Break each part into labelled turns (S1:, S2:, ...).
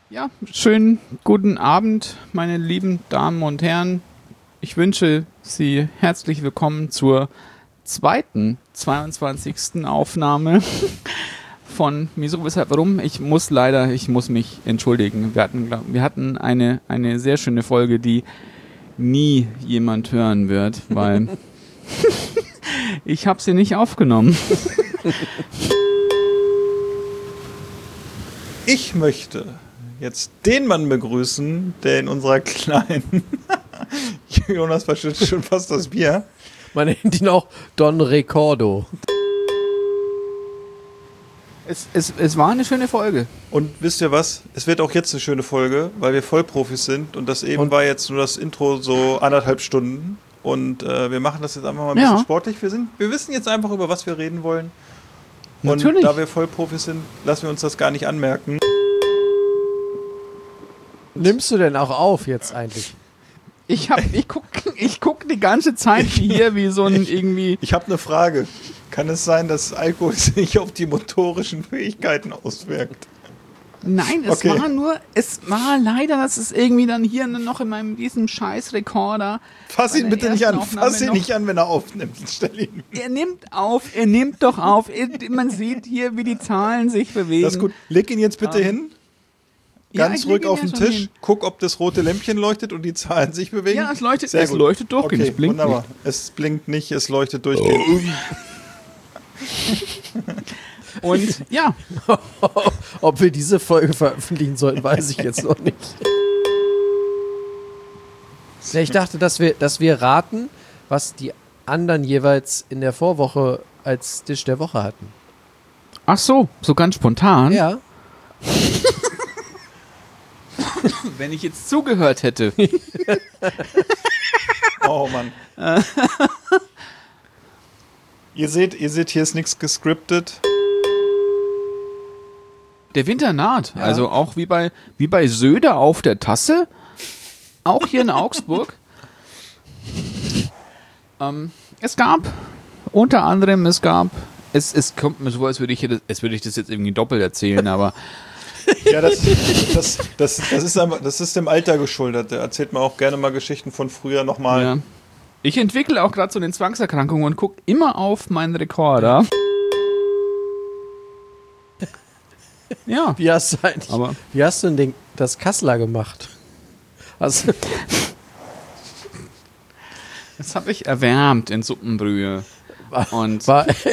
S1: Ja, schönen guten Abend, meine lieben Damen und Herren. Ich wünsche Sie herzlich willkommen zur zweiten 22. Aufnahme von Wieso, Weshalb, Warum. Ich muss mich entschuldigen. Wir hatten eine sehr schöne Folge, die nie jemand hören wird, weil ich habe sie nicht aufgenommen.
S2: Ich möchte jetzt den Mann begrüßen, der in unserer kleinen Jonas verschüttet schon fast das Bier.
S3: Man nennt ihn auch Don Ricordo.
S1: Es war eine schöne Folge.
S2: Und wisst ihr was? Es wird auch jetzt eine schöne Folge, weil wir Vollprofis sind. Und das eben war jetzt nur das Intro so 1,5 Stunden. Und wir machen das jetzt einfach mal ein bisschen sportlich. Wir wissen jetzt einfach, über was wir reden wollen. Und
S1: Natürlich.
S2: da wir Vollprofis sind, lassen wir uns das gar nicht anmerken.
S3: Nimmst du denn auch auf jetzt eigentlich?
S1: Ich guck die ganze Zeit hier wie so ein irgendwie...
S2: Ich habe eine Frage. Kann es sein, dass Alkohol sich auf die motorischen Fähigkeiten auswirkt?
S1: Nein, es war leider, dass es irgendwie dann hier noch in diesem scheiß Rekorder...
S2: Fass ihn bitte nicht an, fass ihn nicht an, wenn er aufnimmt. Stell ihn.
S1: Er nimmt doch auf. Man sieht hier, wie die Zahlen sich bewegen.
S2: Das ist gut. Leg ihn jetzt bitte hin. Ganz ruhig auf den Tisch. Hin. Guck, ob das rote Lämpchen leuchtet und die Zahlen sich bewegen.
S1: Ja, es leuchtet durchgehend.
S2: Okay,
S1: es blinkt
S2: wunderbar.
S1: nicht.
S2: Es blinkt nicht, es leuchtet durchgehend.
S1: Und ja.
S3: Ob wir diese Folge veröffentlichen sollten, weiß ich jetzt noch nicht. Ja, ich dachte, dass wir raten, was die anderen jeweils in der Vorwoche als Dish der Woche hatten.
S1: Ach so ganz spontan?
S3: Ja.
S1: Wenn ich jetzt zugehört hätte.
S2: Oh Mann. Ihr seht, hier ist nichts gescriptet.
S1: Der Winter naht.
S3: Ja.
S1: Also auch wie bei Söder auf der Tasse. Auch hier in Augsburg. Es kommt mir so vor, als würde ich das jetzt irgendwie doppelt erzählen, aber
S2: Ja, das ist dem Alter geschuldet. Da erzählt man auch gerne mal Geschichten von früher nochmal.
S1: ja. Ich entwickle auch gerade so eine Zwangserkrankung und gucke immer auf meinen Rekorder. Ja.
S3: Wie hast du denn das Kassler gemacht? Also,
S1: Das habe ich erwärmt in Suppenbrühe. Und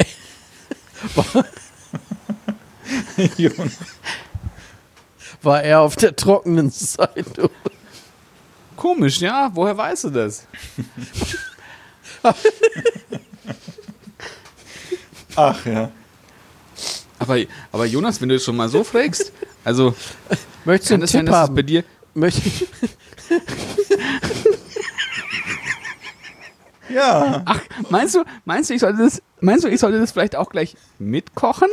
S3: war er auf der trockenen Seite?
S1: komisch, ja? Woher weißt du das?
S2: Ach ja.
S1: Aber Jonas, wenn du es schon mal so fragst, also
S3: Möchtest du einen Tipp
S1: dass es
S3: haben?
S1: bei dir...
S2: Ja.
S1: Ach, meinst du, ich sollte das vielleicht auch gleich mitkochen?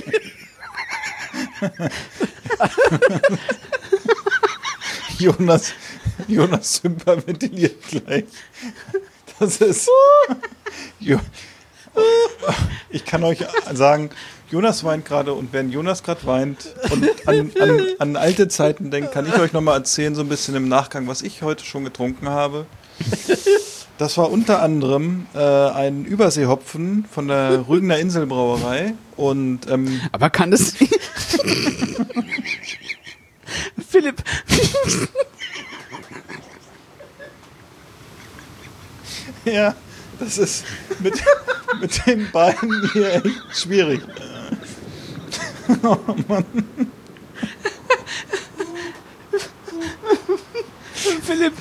S2: Jonas hyperventiliert gleich. Das ist... Ich kann euch sagen, Jonas weint gerade und wenn Jonas gerade weint und an alte Zeiten denkt, kann ich euch nochmal erzählen, so ein bisschen im Nachgang, was ich heute schon getrunken habe. Das war unter anderem ein Überseehopfen von der Rügener Inselbrauerei und
S1: Aber kann das... Philipp...
S2: ja, das ist mit den Beinen hier echt schwierig. Oh Mann.
S1: Philipp...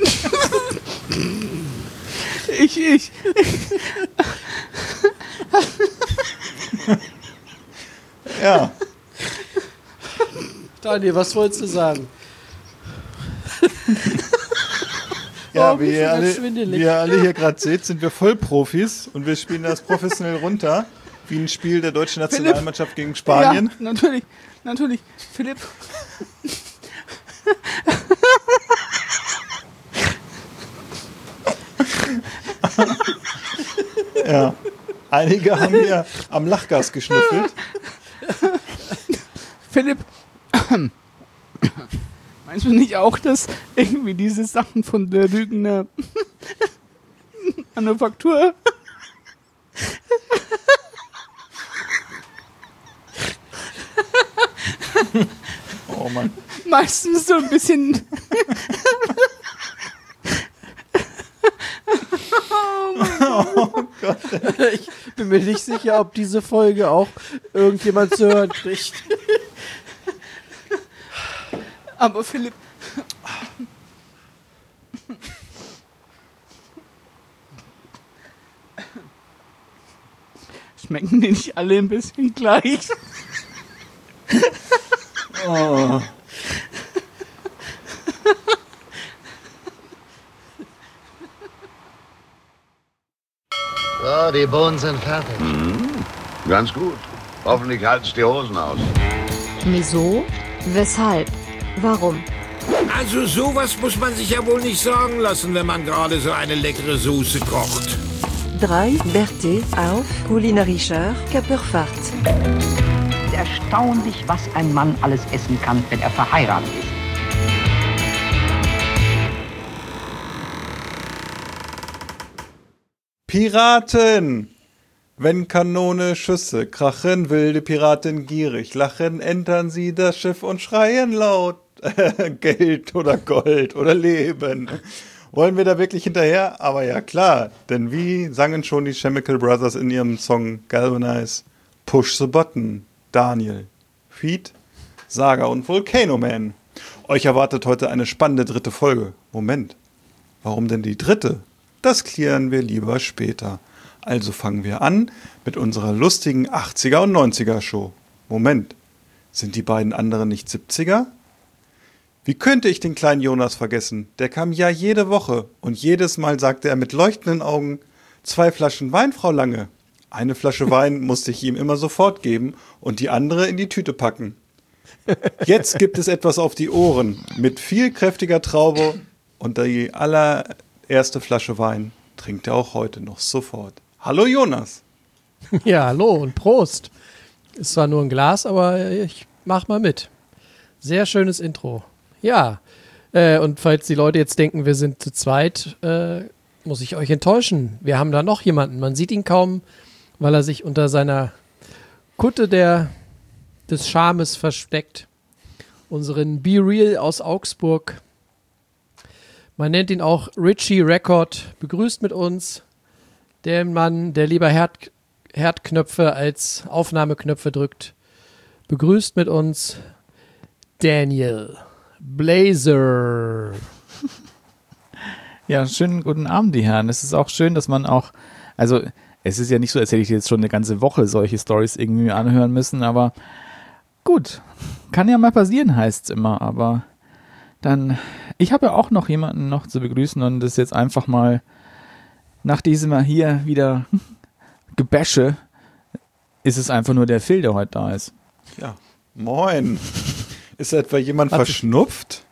S1: Ich...
S2: Ja.
S3: Daniel, was wolltest du sagen?
S2: Ja,
S3: Oh,
S2: wie
S3: mir
S2: ihr
S3: wird das schwindelig.
S2: alle hier gerade seht, sind wir Vollprofis und wir spielen das professionell runter, wie ein Spiel der deutschen Nationalmannschaft gegen Spanien.
S1: Ja, natürlich. Philipp...
S2: Ja. Einige haben hier am Lachgas geschnüffelt.
S1: Philipp, Meinst du nicht auch, dass irgendwie diese Sachen von der Rügener Manufaktur
S2: Oh Mann.
S1: meistens so ein bisschen
S3: Ich bin mir nicht sicher, ob diese Folge auch irgendjemand zu hören kriegt.
S1: Aber Philipp. Schmecken die nicht alle ein bisschen gleich?
S2: Oh.
S4: So, die Bohnen sind fertig.
S5: Ganz gut. Hoffentlich halten die Hosen aus.
S6: Wieso? Weshalb? Warum?
S7: Also sowas muss man sich ja wohl nicht sagen lassen, wenn man gerade so eine leckere Soße kocht.
S8: 3 Berthe auf kulinarischer Körperfahrt.
S9: Erstaunlich, was ein Mann alles essen kann, wenn er verheiratet ist.
S2: Piraten! Wenn Kanone Schüsse krachen, wilde Piraten gierig lachen, entern sie das Schiff und schreien laut. Geld oder Gold oder Leben. Wollen wir da wirklich hinterher? Aber ja klar, denn wie sangen schon die Chemical Brothers in ihrem Song Galvanize? Push the Button, Daniel, Feat, Saga und Volcano Man. Euch erwartet heute eine spannende dritte Folge. Moment, warum denn die dritte? Das klären wir lieber später. Also fangen wir an mit unserer lustigen 80er und 90er Show. Moment, sind die beiden anderen nicht 70er? Wie könnte ich den kleinen Jonas vergessen? Der kam ja jede Woche und jedes Mal sagte er mit leuchtenden Augen, 2 Flaschen Wein, Frau Lange. Eine Flasche Wein musste ich ihm immer sofort geben und die andere in die Tüte packen. Jetzt gibt es etwas auf die Ohren mit viel kräftiger Traube und die allererste Flasche Wein trinkt er auch heute noch sofort. Hallo Jonas.
S3: Ja, hallo und Prost. Ist zwar nur ein Glas, aber ich mach mal mit. Sehr schönes Intro. Ja, und falls die Leute jetzt denken, wir sind zu zweit, muss ich euch enttäuschen. Wir haben da noch jemanden. Man sieht ihn kaum, weil er sich unter seiner Kutte des Charmes versteckt. Unseren Be Real aus Augsburg. Man nennt ihn auch Richie Record. Begrüßt mit uns der Mann, der lieber Herdknöpfe als Aufnahmeknöpfe drückt. Begrüßt mit uns Daniel Blazer.
S1: Ja, schönen guten Abend, die Herren. Es ist auch schön, dass man auch, also es ist ja nicht so, als hätte ich jetzt schon eine ganze Woche solche Stories irgendwie anhören müssen, aber gut, kann ja mal passieren, heißt es immer, aber dann, ich habe ja auch noch jemanden noch zu begrüßen und das jetzt einfach mal nach diesem hier wieder Gebäsche ist es einfach nur der Phil, der heute da ist.
S2: Ja, moin. Ist etwa jemand verschnupft?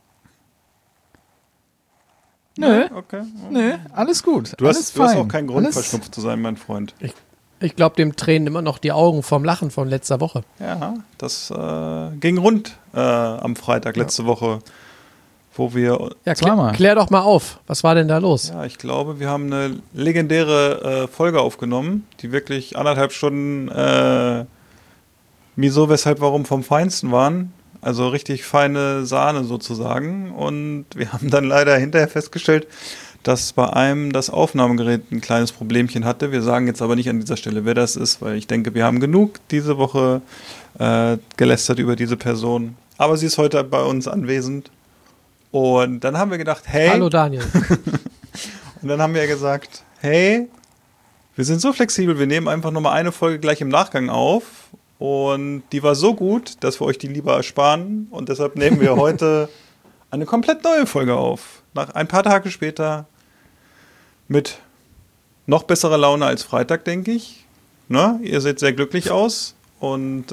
S1: Nö,
S2: Okay.
S1: nö, alles gut.
S2: Du
S1: alles
S2: hast
S1: fein.
S2: auch keinen Grund,
S1: Alles-
S2: verschnupft zu sein, mein Freund.
S3: Ich glaube, dem tränen immer noch die Augen vom Lachen von letzter Woche.
S2: Ja, das ging rund am Freitag letzte Woche, wo wir,
S3: Ja,
S1: Zweimal.
S3: klär doch mal auf. Was war denn da los?
S2: ja, ich glaube, wir haben eine legendäre Folge aufgenommen, die wirklich 1,5 Stunden wieso, weshalb, warum vom Feinsten waren. Also richtig feine Sahne sozusagen. Und wir haben dann leider hinterher festgestellt, dass bei einem das Aufnahmegerät ein kleines Problemchen hatte. Wir sagen jetzt aber nicht an dieser Stelle, wer das ist, weil ich denke, wir haben genug diese Woche gelästert über diese Person. Aber sie ist heute bei uns anwesend. Und dann haben wir gedacht, hey.
S3: Hallo Daniel.
S2: Und dann haben wir gesagt, hey, wir sind so flexibel, wir nehmen einfach nochmal eine Folge gleich im Nachgang auf. Und die war so gut, dass wir euch die lieber ersparen. Und deshalb nehmen wir heute eine komplett neue Folge auf. Nach ein paar Tage später mit noch besserer Laune als Freitag, denke ich. Ne? Ihr seht sehr glücklich aus. Und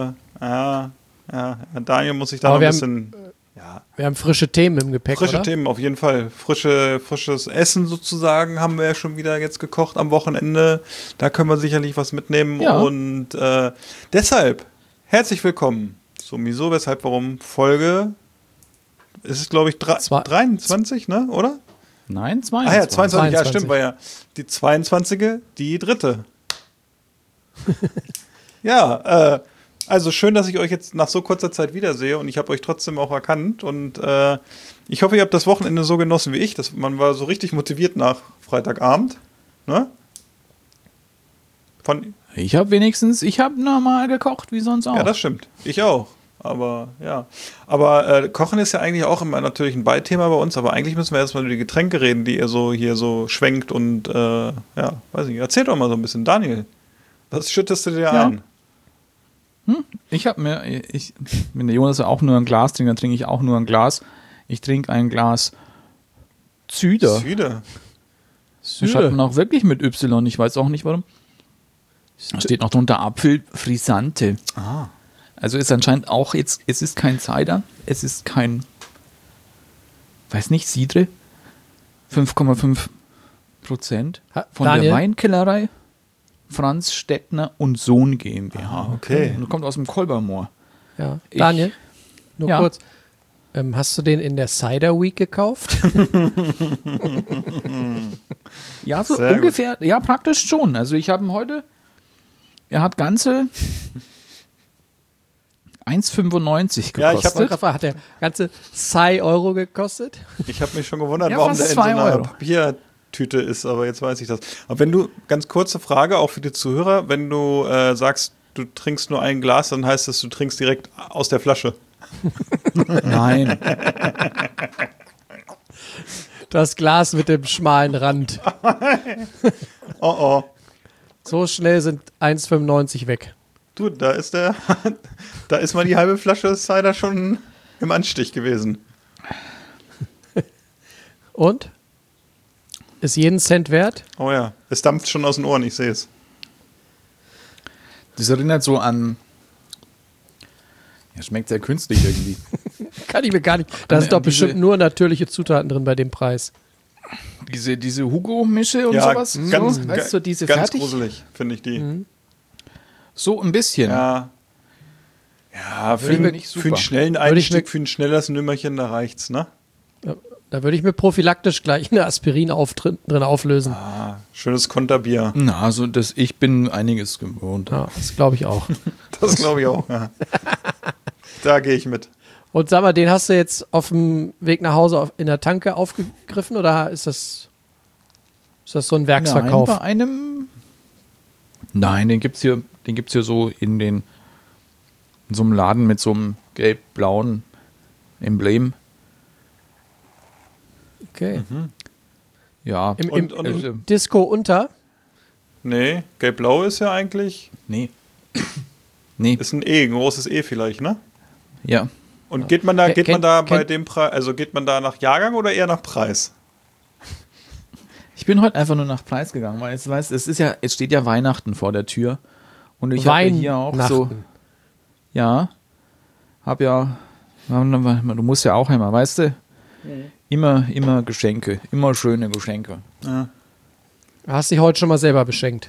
S2: Daniel muss sich da
S3: Aber
S2: noch ein
S3: wir
S2: bisschen...
S3: Wir haben frische Themen im Gepäck,
S2: Frische
S3: oder?
S2: Themen, auf jeden Fall. Frisches Essen sozusagen haben wir ja schon wieder jetzt gekocht am Wochenende. Da können wir sicherlich was mitnehmen.
S1: Ja.
S2: Und deshalb, herzlich willkommen So, wieso, weshalb, warum? Folge, ist es glaube ich 23, ne, oder?
S1: Nein, 22.
S2: Ah ja, 22, ja
S3: 22.
S2: stimmt, war ja die 22. die 3. Ja, also schön, dass ich euch jetzt nach so kurzer Zeit wiedersehe und ich habe euch trotzdem auch erkannt und ich hoffe, ihr habt das Wochenende so genossen wie ich. Man war so richtig motiviert nach Freitagabend, ne?
S1: Ich habe normal gekocht, wie sonst auch.
S2: Ja, das stimmt. Ich auch. Aber ja. Aber Kochen ist ja eigentlich auch immer natürlich ein Beithema bei uns, aber eigentlich müssen wir erstmal über die Getränke reden, die ihr so hier so schwenkt und ja, weiß nicht. Erzähl doch mal so ein bisschen. Daniel, was schüttest du dir ein?
S1: Wenn der Jonas auch nur ein Glas trinkt, dann trinke ich auch nur ein Glas. Ich trinke ein Glas Cider.
S2: Cider.
S1: Das schreibt man auch wirklich mit Y, ich weiß auch nicht warum. Da steht noch drunter Apfel Frisante.
S2: Ah.
S1: Also ist anscheinend auch jetzt, es ist kein Cider, es ist kein, weiß nicht, Cidre. 5,5% von
S3: Daniel?
S1: der Weinkellerei Franz Stettner und Sohn GmbH.
S2: Okay.
S1: Und kommt aus dem Kolbermoor.
S3: Ja. Daniel, nur
S1: Ja.
S3: kurz. Hast du den in der Cider Week gekauft?
S1: Ja, so
S2: Sehr
S1: ungefähr, ja, praktisch schon. Also ich habe ihn heute, er hat ganze 1,95 gekostet.
S2: Ja, ich hab
S3: Hat der ganze 2 Euro gekostet?
S2: Ich habe mich schon gewundert,
S1: Ja,
S2: warum
S1: fast
S2: der in so
S1: 2
S2: einer
S1: Euro.
S2: Papiertüte ist, aber jetzt weiß ich das. Aber wenn du, ganz kurze Frage, auch für die Zuhörer, wenn du sagst, du trinkst nur ein Glas, dann heißt das, du trinkst direkt aus der Flasche.
S1: Nein.
S3: Das Glas mit dem schmalen Rand.
S2: Oh oh.
S3: So schnell sind 1,95 weg.
S2: Du, da ist mal die halbe Flasche Cider schon im Anstich gewesen.
S3: Und? Ist jeden Cent wert?
S2: Oh ja, es dampft schon aus den Ohren, ich sehe es.
S1: Das erinnert so an, ja, schmeckt sehr künstlich irgendwie.
S3: Kann ich mir gar nicht. Da sind doch bestimmt nur natürliche Zutaten drin bei dem Preis.
S1: Diese Hugo-Mische und
S2: Ja,
S1: sowas.
S2: ganz,
S1: so, weißt du, diese
S2: ganz
S1: fertig.
S2: gruselig, finde ich die.
S1: So ein bisschen.
S2: Ja, für
S1: Würde ich mir
S2: einen
S1: nicht super.
S2: für einen schnellen
S3: Würde ich
S2: Einstieg,
S3: mir-
S2: für ein schnelles Nümmerchen, da reicht's, ne?
S3: Da würde ich mir prophylaktisch gleich eine Aspirin drin auflösen.
S2: Ah, schönes Konterbier.
S1: Na, also ich bin einiges gewohnt.
S3: Ja, das glaube ich auch.
S2: Das glaube ich auch. Ja. Da gehe ich mit.
S3: Und sag mal, den hast du jetzt auf dem Weg nach Hause in der Tanke aufgegriffen oder ist das so ein Werksverkauf?
S1: Nein, bei einem. Nein, den gibt's hier so in so einem Laden mit so einem gelb-blauen Emblem.
S3: Okay.
S1: Ja.
S3: Im Disco unter?
S2: Nee, gelb-blau ist ja eigentlich,
S1: Nee. Nee.
S2: ist ein E, ein großes E vielleicht, ne?
S1: Ja.
S2: Und geht man da bei
S3: kennt-
S2: dem Preis, also geht man da nach Jahrgang oder eher nach Preis?
S1: Ich bin heute einfach nur nach Preis gegangen, weil es steht ja Weihnachten vor der Tür. Und ich habe ja hier auch so.
S3: Weihnachten.
S1: Ja. Du musst ja auch immer, weißt du? Immer Geschenke, immer schöne Geschenke.
S2: Ja.
S3: Hast dich heute schon mal selber beschenkt?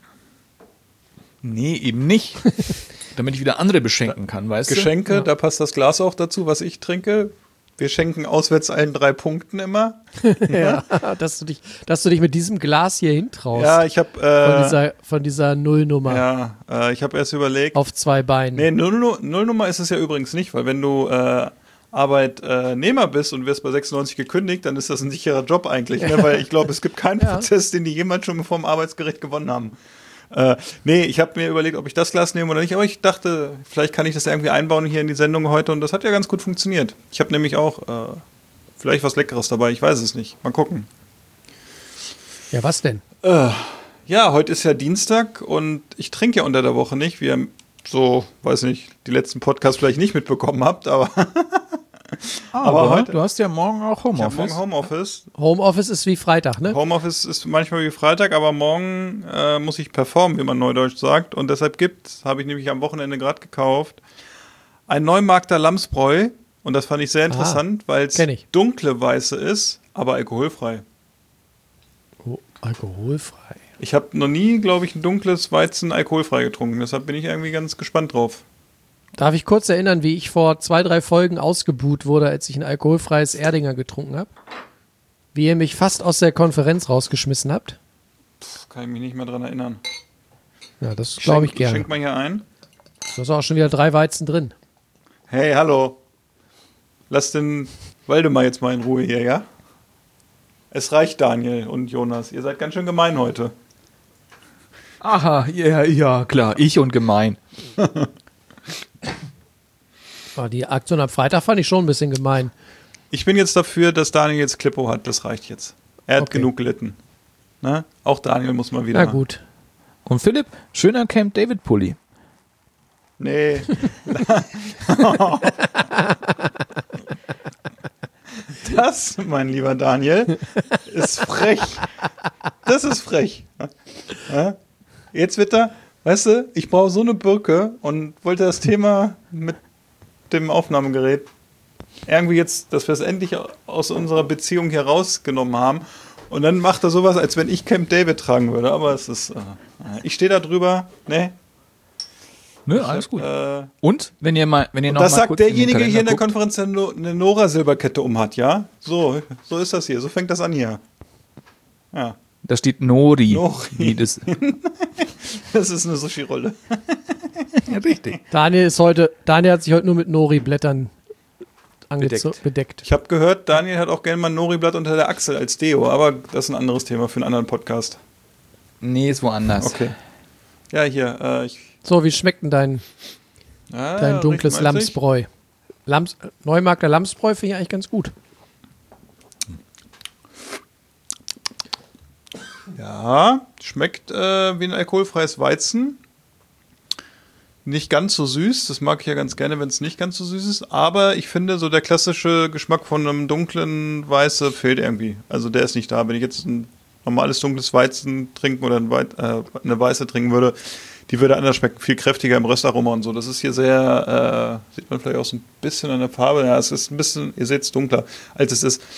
S1: Nee, eben nicht. Damit ich wieder andere beschenken kann, weißt
S2: Geschenke, da passt das Glas auch dazu, was ich trinke. Wir schenken auswärts allen 3 Punkten immer.
S3: Ja. dass du dich mit diesem Glas hier hintraust.
S2: Ja, ich habe
S3: Von dieser Nullnummer
S2: ich habe erst überlegt.
S3: auf 2 Beinen.
S2: Nee, Nullnummer ist es ja übrigens nicht, weil wenn du Arbeitnehmer bist und wirst bei 96 gekündigt, dann ist das ein sicherer Job eigentlich, ne? Weil ich glaube, es gibt keinen Prozess, den die jemals schon vor dem Arbeitsgericht gewonnen haben. Nee, ich habe mir überlegt, ob ich das Glas nehme oder nicht, aber ich dachte, vielleicht kann ich das irgendwie einbauen hier in die Sendung heute und das hat ja ganz gut funktioniert. Ich habe nämlich auch vielleicht was Leckeres dabei, ich weiß es nicht. Mal gucken.
S3: Ja, was denn?
S2: Ja, heute ist ja Dienstag und ich trinke ja unter der Woche nicht, wie ihr so, weiß nicht, die letzten Podcasts vielleicht nicht mitbekommen habt, aber
S1: Aber
S2: heute-
S1: du hast ja morgen auch
S2: ich habe
S1: Homeoffice.
S2: morgen Homeoffice.
S3: Homeoffice ist wie Freitag, ne?
S2: Homeoffice ist manchmal wie Freitag, aber morgen muss ich performen, wie man neudeutsch sagt. Und deshalb habe ich nämlich am Wochenende gerade gekauft, ein Neumarkter Lamsbräu. Und das fand ich sehr interessant, weil es
S3: kenn ich.
S2: dunkle Weiße ist, aber alkoholfrei.
S3: Oh, alkoholfrei.
S2: Ich habe noch nie, glaube ich, ein dunkles Weizen alkoholfrei getrunken. Deshalb bin ich irgendwie ganz gespannt drauf.
S3: Darf ich kurz erinnern, wie ich vor 2-3 Folgen ausgebuht wurde, als ich ein alkoholfreies Erdinger getrunken habe? Wie ihr mich fast aus der Konferenz rausgeschmissen habt?
S2: Kann ich mich nicht mehr dran erinnern.
S3: Ja, das glaube ich gerne.
S2: Schenk mal hier ein.
S3: Da ist auch schon wieder 3 Weizen drin.
S2: Hey, hallo. Lass den Waldemar jetzt mal in Ruhe hier, ja? Es reicht, Daniel und Jonas. Ihr seid ganz schön gemein heute.
S1: Aha, ja, klar, ich und gemein.
S3: Die Aktion am Freitag fand ich schon ein bisschen gemein.
S2: Ich bin jetzt dafür, dass Daniel jetzt Klippo hat. Das reicht jetzt. Er hat genug gelitten. Ne? Auch Daniel muss mal wieder.
S3: Na gut.
S1: Und Philipp, schöner Camp David Pulli.
S2: Nee. Das, mein lieber Daniel, ist frech. Das ist frech. Ja? Jetzt wird er, weißt du, ich brauche so eine Birke und wollte das Thema mit dem Aufnahmegerät irgendwie jetzt, dass wir es endlich aus unserer Beziehung hier rausgenommen haben. Und dann macht er sowas, als wenn ich Camp David tragen würde. Aber es ist, ich stehe da drüber, ne?
S1: Nö, alles gut. Und, wenn ihr noch
S2: das
S1: mal
S2: sagt
S1: kurz
S2: derjenige hier in der
S1: guckt,
S2: Konferenz, der eine Nora-Silberkette umhat, ja? So ist das hier. So fängt das an hier. Ja.
S1: Da steht Nori.
S2: Nori.
S1: Das
S2: ist eine Sushi-Rolle.
S1: ja, richtig.
S3: Daniel hat sich heute nur mit Nori-Blättern bedeckt.
S2: Ich habe gehört, Daniel hat auch gerne mal ein Nori-Blatt unter der Achsel als Deo, aber das ist ein anderes Thema für einen anderen Podcast.
S1: Nee, ist woanders.
S2: Okay. Ja, hier,
S3: So, wie schmeckt denn dein dunkles Lamsbräu? Neumarkter Lamsbräu finde ich eigentlich ganz gut.
S2: Ja, schmeckt wie ein alkoholfreies Weizen. Nicht ganz so süß, das mag ich ja ganz gerne, wenn es nicht ganz so süß ist, aber ich finde, so der klassische Geschmack von einem dunklen Weiße fehlt irgendwie. Also der ist nicht da. Wenn ich jetzt ein normales dunkles Weizen trinken oder eine Weiße trinken würde, die würde anders schmecken, viel kräftiger im Röstaroma und so. Das ist hier sehr, sieht man vielleicht auch so ein bisschen an der Farbe, ja, es ist ein bisschen, ihr seht es dunkler, als es ist.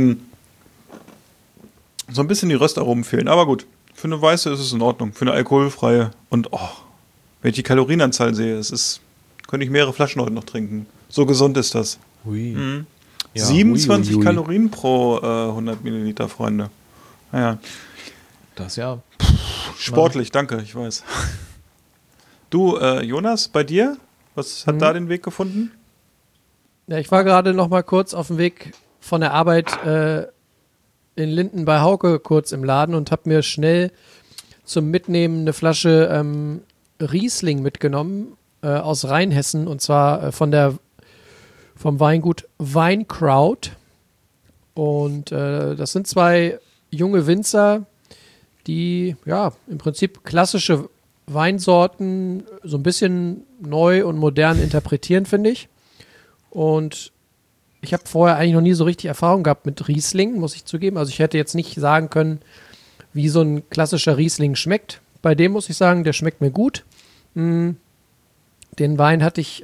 S2: So ein bisschen die Röstaromen fehlen, aber gut, für eine Weiße ist es in Ordnung, für eine alkoholfreie und wenn ich die Kalorienanzahl sehe, könnte ich mehrere Flaschen heute noch trinken. So gesund ist das.
S1: Hui.
S2: Mhm.
S1: Ja,
S2: 27
S1: hui.
S2: Kalorien pro 100 Milliliter, Freunde. Naja.
S1: Das ja.
S2: Sportlich, danke, ich weiß. Du, Jonas, bei dir? Was hat da den Weg gefunden?
S3: Ja, ich war gerade noch mal kurz auf dem Weg von der Arbeit in Linden bei Hauke kurz im Laden und habe mir schnell zum Mitnehmen eine Flasche Riesling mitgenommen aus Rheinhessen und zwar vom Weingut Weinkraut. Und das sind 2 junge Winzer, die ja im Prinzip klassische Weinsorten so ein bisschen neu und modern interpretieren, finde ich. Und ich habe vorher eigentlich noch nie so richtig Erfahrung gehabt mit Riesling, muss ich zugeben. Also ich hätte jetzt nicht sagen können, wie so ein klassischer Riesling schmeckt. Bei dem muss ich sagen, der schmeckt mir gut. Den Wein hatte ich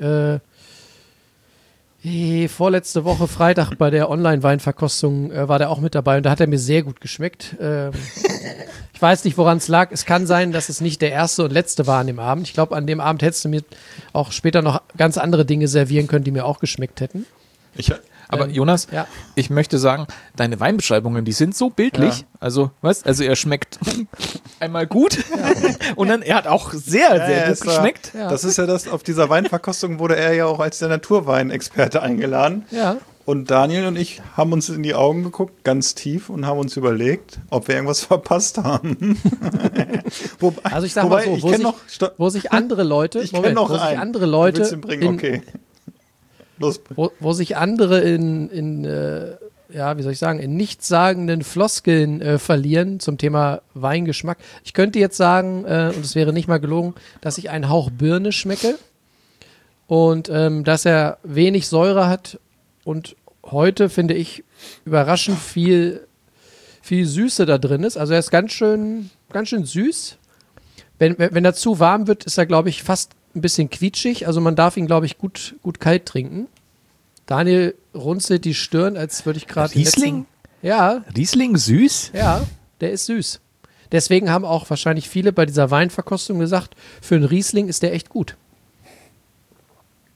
S3: vorletzte Woche Freitag bei der Online-Weinverkostung war der auch mit dabei und da hat er mir sehr gut geschmeckt. Ich weiß nicht, woran es lag. Es kann sein, dass es nicht der erste und letzte war an dem Abend. Ich glaube, an dem Abend hättest du mir auch später noch ganz andere Dinge servieren können, die mir auch geschmeckt hätten.
S1: Aber Jonas,
S3: ja.
S1: Ich möchte sagen, deine Weinbeschreibungen, die sind so bildlich.
S2: Ja.
S1: Also, weißt, also er schmeckt einmal gut und dann er hat auch sehr gut geschmeckt.
S3: Ja.
S2: Das ist ja das, auf dieser Weinverkostung wurde er ja auch als der Naturweinexperte eingeladen.
S3: Ja.
S2: Und Daniel und ich haben uns in die Augen geguckt, ganz tief, und haben uns überlegt, ob wir irgendwas verpasst haben.
S3: Also ich sag mal so, wo sich andere Leute,
S2: ich kenne noch einen.
S3: Andere Leute,
S2: Du willst ihn bringen, okay. Los.
S3: Wo sich andere in nichtssagenden Floskeln verlieren zum Thema Weingeschmack. Ich könnte jetzt sagen, und es wäre nicht mal gelogen, dass ich einen Hauch Birne schmecke und dass er wenig Säure hat und heute, finde ich, überraschend viel Süße da drin ist. Also er ist ganz schön süß. Wenn er zu warm wird, ist er, glaube ich, fast ein bisschen quietschig. Also man darf ihn, glaube ich, gut kalt trinken. Daniel runzelt die Stirn, als würde ich gerade...
S1: Riesling?
S3: Ja.
S1: Riesling süß?
S3: Ja, der ist süß. Deswegen haben auch wahrscheinlich viele bei dieser Weinverkostung gesagt, für einen Riesling ist der echt gut.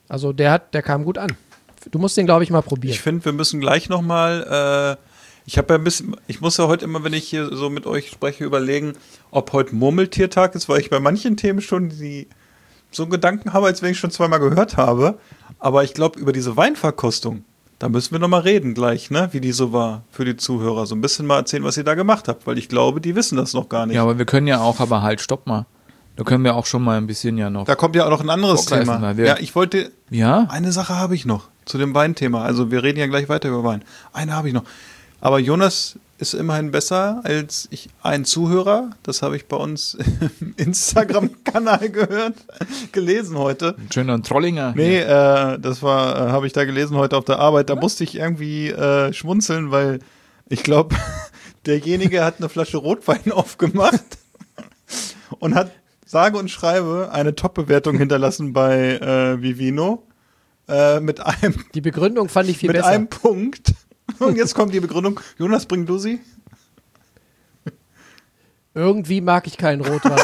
S3: Also der kam gut an. Du musst den, glaube ich, mal probieren.
S2: Ich finde, wir müssen gleich nochmal, ich muss ja heute immer, wenn ich hier so mit euch spreche, überlegen, ob heute Murmeltiertag ist, weil ich bei manchen Themen schon so einen Gedanken habe, als wenn ich schon zweimal gehört habe. Aber ich glaube, über diese Weinverkostung, da müssen wir nochmal reden gleich, ne? Wie die so war für die Zuhörer. So ein bisschen mal erzählen, was ihr da gemacht habt, weil ich glaube, die wissen das noch gar nicht.
S1: Ja, aber wir können ja auch, stopp mal. Da können wir auch schon mal ein bisschen ja noch.
S2: Da kommt ja auch noch ein anderes Thema. Ja, ich wollte.
S1: Ja?
S2: Eine Sache habe ich noch zu dem Weinthema. Also wir reden ja gleich weiter über Wein. Eine habe ich noch. Aber Jonas ist immerhin besser als ein Zuhörer. Das habe ich bei uns im Instagram-Kanal gelesen heute.
S1: Schöner Trollinger.
S2: Nee, das habe ich da gelesen heute auf der Arbeit. Da musste ich irgendwie schmunzeln, weil ich glaube, derjenige hat eine Flasche Rotwein aufgemacht und hat sage und schreibe eine Top-Bewertung hinterlassen bei Vivino.
S3: Die Begründung fand ich viel besser.
S2: Mit einem Punkt. Und jetzt kommt die Begründung. Jonas, bring du sie?
S3: Irgendwie mag ich keinen Rotwein.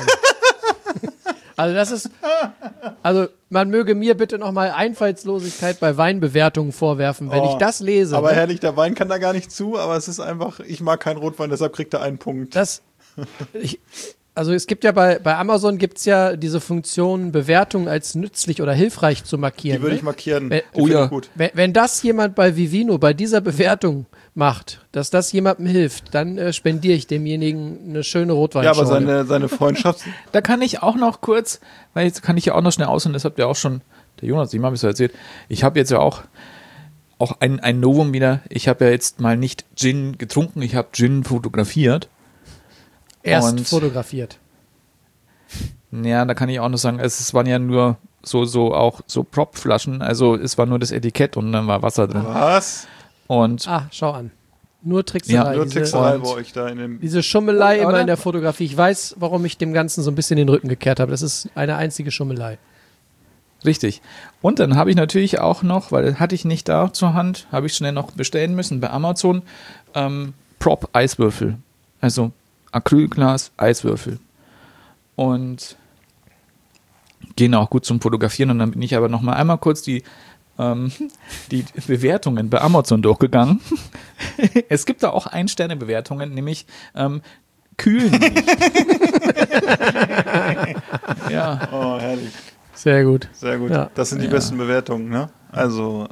S3: Also man möge mir bitte nochmal Einfallslosigkeit bei Weinbewertungen vorwerfen, wenn ich das lese.
S2: Aber herrlich, der Wein kann da gar nicht zu, aber es ist einfach, ich mag keinen Rotwein, deshalb kriegt er einen Punkt.
S3: Also es gibt ja bei Amazon gibt's ja diese Funktion, Bewertungen als nützlich oder hilfreich zu markieren.
S2: Die würde ich markieren.
S3: Gut. Wenn das jemand bei Vivino bei dieser Bewertung macht, dass das jemandem hilft, dann spendiere ich demjenigen eine schöne Rotweinschorle.
S2: Ja, aber seine Freundschaft...
S1: Da kann ich auch noch kurz, weil jetzt kann ich ja auch noch schnell aus, und das habt ihr auch schon, der Jonas, ich habe es ja erzählt, ich habe jetzt ja auch ein Novum wieder. Ich habe ja jetzt mal nicht Gin getrunken, ich habe Gin fotografiert.
S3: Erst fotografiert.
S1: Ja, da kann ich auch noch sagen, es waren ja nur so Prop-Flaschen, also es war nur das Etikett und dann war Wasser drin.
S2: Was?
S1: Und
S3: schau an. Nur Trickserei.
S2: Ja, nur Trickserei bei euch da in dem...
S3: Diese Schummelei immer in der Fotografie. Ich weiß, warum ich dem Ganzen so ein bisschen den Rücken gekehrt habe. Das ist eine einzige Schummelei.
S1: Richtig. Und dann habe ich natürlich auch noch, weil das hatte ich nicht da zur Hand, habe ich schnell noch bestellen müssen bei Amazon, Prop-Eiswürfel. Also Acrylglas, Eiswürfel. Und gehen auch gut zum Fotografieren. Und dann bin ich aber noch mal einmal kurz die Bewertungen bei Amazon durchgegangen. Es gibt da auch 1-Sterne-Bewertungen, nämlich kühlen nicht. Ja.
S2: Oh, herrlich.
S3: Sehr gut.
S2: Sehr gut.
S3: Ja.
S2: Das sind die besten Bewertungen, ne? Also,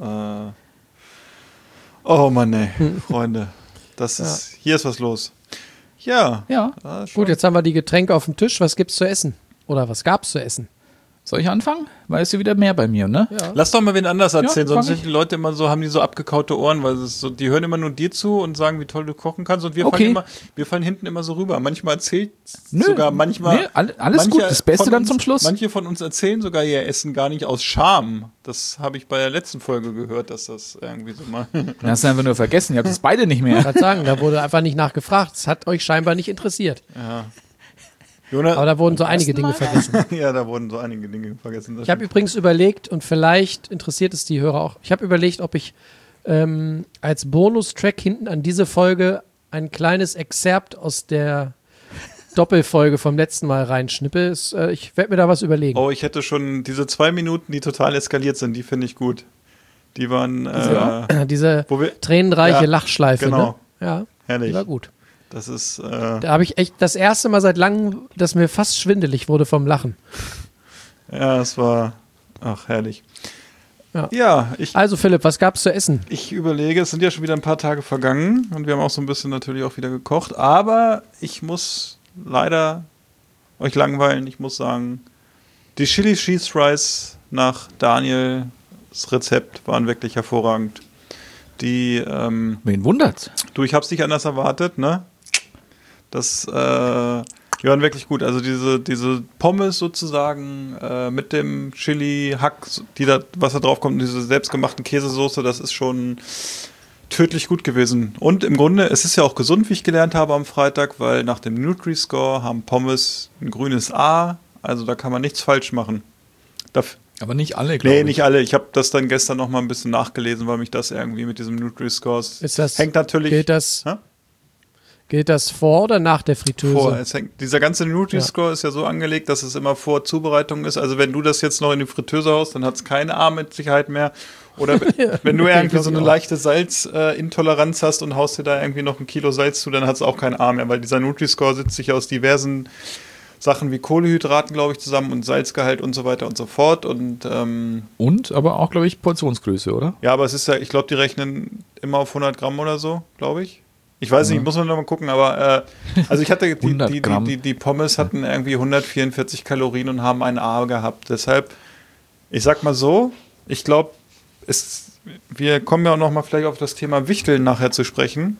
S2: oh Mann, ey, Freunde. Hier ist was los. Ja.
S3: Gut, jetzt haben wir die Getränke auf dem Tisch. Was gibt's zu essen? Oder was gab's zu essen?
S1: Soll ich anfangen? Weil es ist wieder mehr bei mir, ne?
S3: Ja.
S2: Lass doch mal wen anders erzählen, sonst
S1: fang
S2: sind die Leute immer so, haben die so abgekaute Ohren, weil es so, die hören immer nur dir zu und sagen, wie toll du kochen kannst, und wir fallen hinten immer so rüber. Manchmal erzählt sogar,
S1: alles gut, das Beste dann zum Schluss.
S2: Manche von uns erzählen sogar ihr Essen gar nicht aus Scham. Das habe ich bei der letzten Folge gehört, dass das irgendwie so mal...
S1: Das hast du einfach nur vergessen, ihr habt es beide nicht mehr.
S3: Ich kann sagen, da wurde einfach nicht nachgefragt. Es hat euch scheinbar nicht interessiert.
S2: Ja. Jonas,
S3: aber da wurden so einige Dinge vergessen.
S2: Ja, da wurden so einige Dinge vergessen.
S3: Ich habe übrigens überlegt, und vielleicht interessiert es die Hörer auch, ich habe überlegt, ob ich als Bonustrack hinten an diese Folge ein kleines Exzerpt aus der Doppelfolge vom letzten Mal reinschnippe. Ich werde mir da was überlegen.
S2: Oh, ich hätte schon diese 2 Minuten, die total eskaliert sind, die finde ich gut. Die waren...
S3: diese tränenreiche Lachschleife.
S2: Genau.
S3: Ne? Ja,
S2: herrlich.
S3: Die war gut.
S2: Das ist...
S3: Da habe ich echt das erste Mal seit langem, dass mir fast schwindelig wurde vom Lachen.
S2: Ja, es war... Ach, herrlich.
S3: Also Philipp, was gab's zu essen?
S2: Ich überlege, es sind ja schon wieder ein paar Tage vergangen und wir haben auch so ein bisschen natürlich auch wieder gekocht, aber ich muss leider euch langweilen. Ich muss sagen, die Chili Cheese Fries nach Daniels Rezept waren wirklich hervorragend.
S1: Wen wundert's?
S2: Du, ich hab's nicht anders erwartet, ne? Die waren wirklich gut. Also diese Pommes sozusagen mit dem Chili-Hack, was da drauf kommt, und diese selbstgemachten Käsesoße, das ist schon tödlich gut gewesen. Und im Grunde, es ist ja auch gesund, wie ich gelernt habe am Freitag, weil nach dem Nutri-Score haben Pommes ein grünes A, also da kann man nichts falsch machen.
S1: Aber nicht alle, glaube ich.
S2: Nee, nicht alle. Ich habe das dann gestern noch mal ein bisschen nachgelesen, weil mich das irgendwie mit diesem Nutri-Scores
S3: Ist das,
S2: hängt natürlich...
S3: Gilt das vor oder nach der Fritteuse?
S2: Dieser ganze Nutri-Score ist ja so angelegt, dass es immer vor Zubereitung ist. Also wenn du das jetzt noch in die Fritteuse haust, dann hat es keine A mit Sicherheit mehr. Oder wenn du irgendwie so eine leichte Salzintoleranz hast und haust dir da irgendwie noch 1 Kilo Salz zu, dann hat es auch kein A mehr, weil dieser Nutri-Score setzt sich aus diversen Sachen wie Kohlenhydraten, glaube ich, zusammen und Salzgehalt und so weiter und so fort. Und
S4: aber auch, glaube ich, Portionsgröße, oder?
S2: ja, aber es ist ja, ich glaube, die rechnen immer auf 100 Gramm oder so, glaube ich. Ich weiß nicht, muss man noch mal gucken, aber also ich hatte die Pommes hatten irgendwie 144 Kalorien und haben ein A gehabt. Deshalb, ich sag mal so, ich glaube, wir kommen ja auch noch mal vielleicht auf das Thema Wichteln nachher zu sprechen.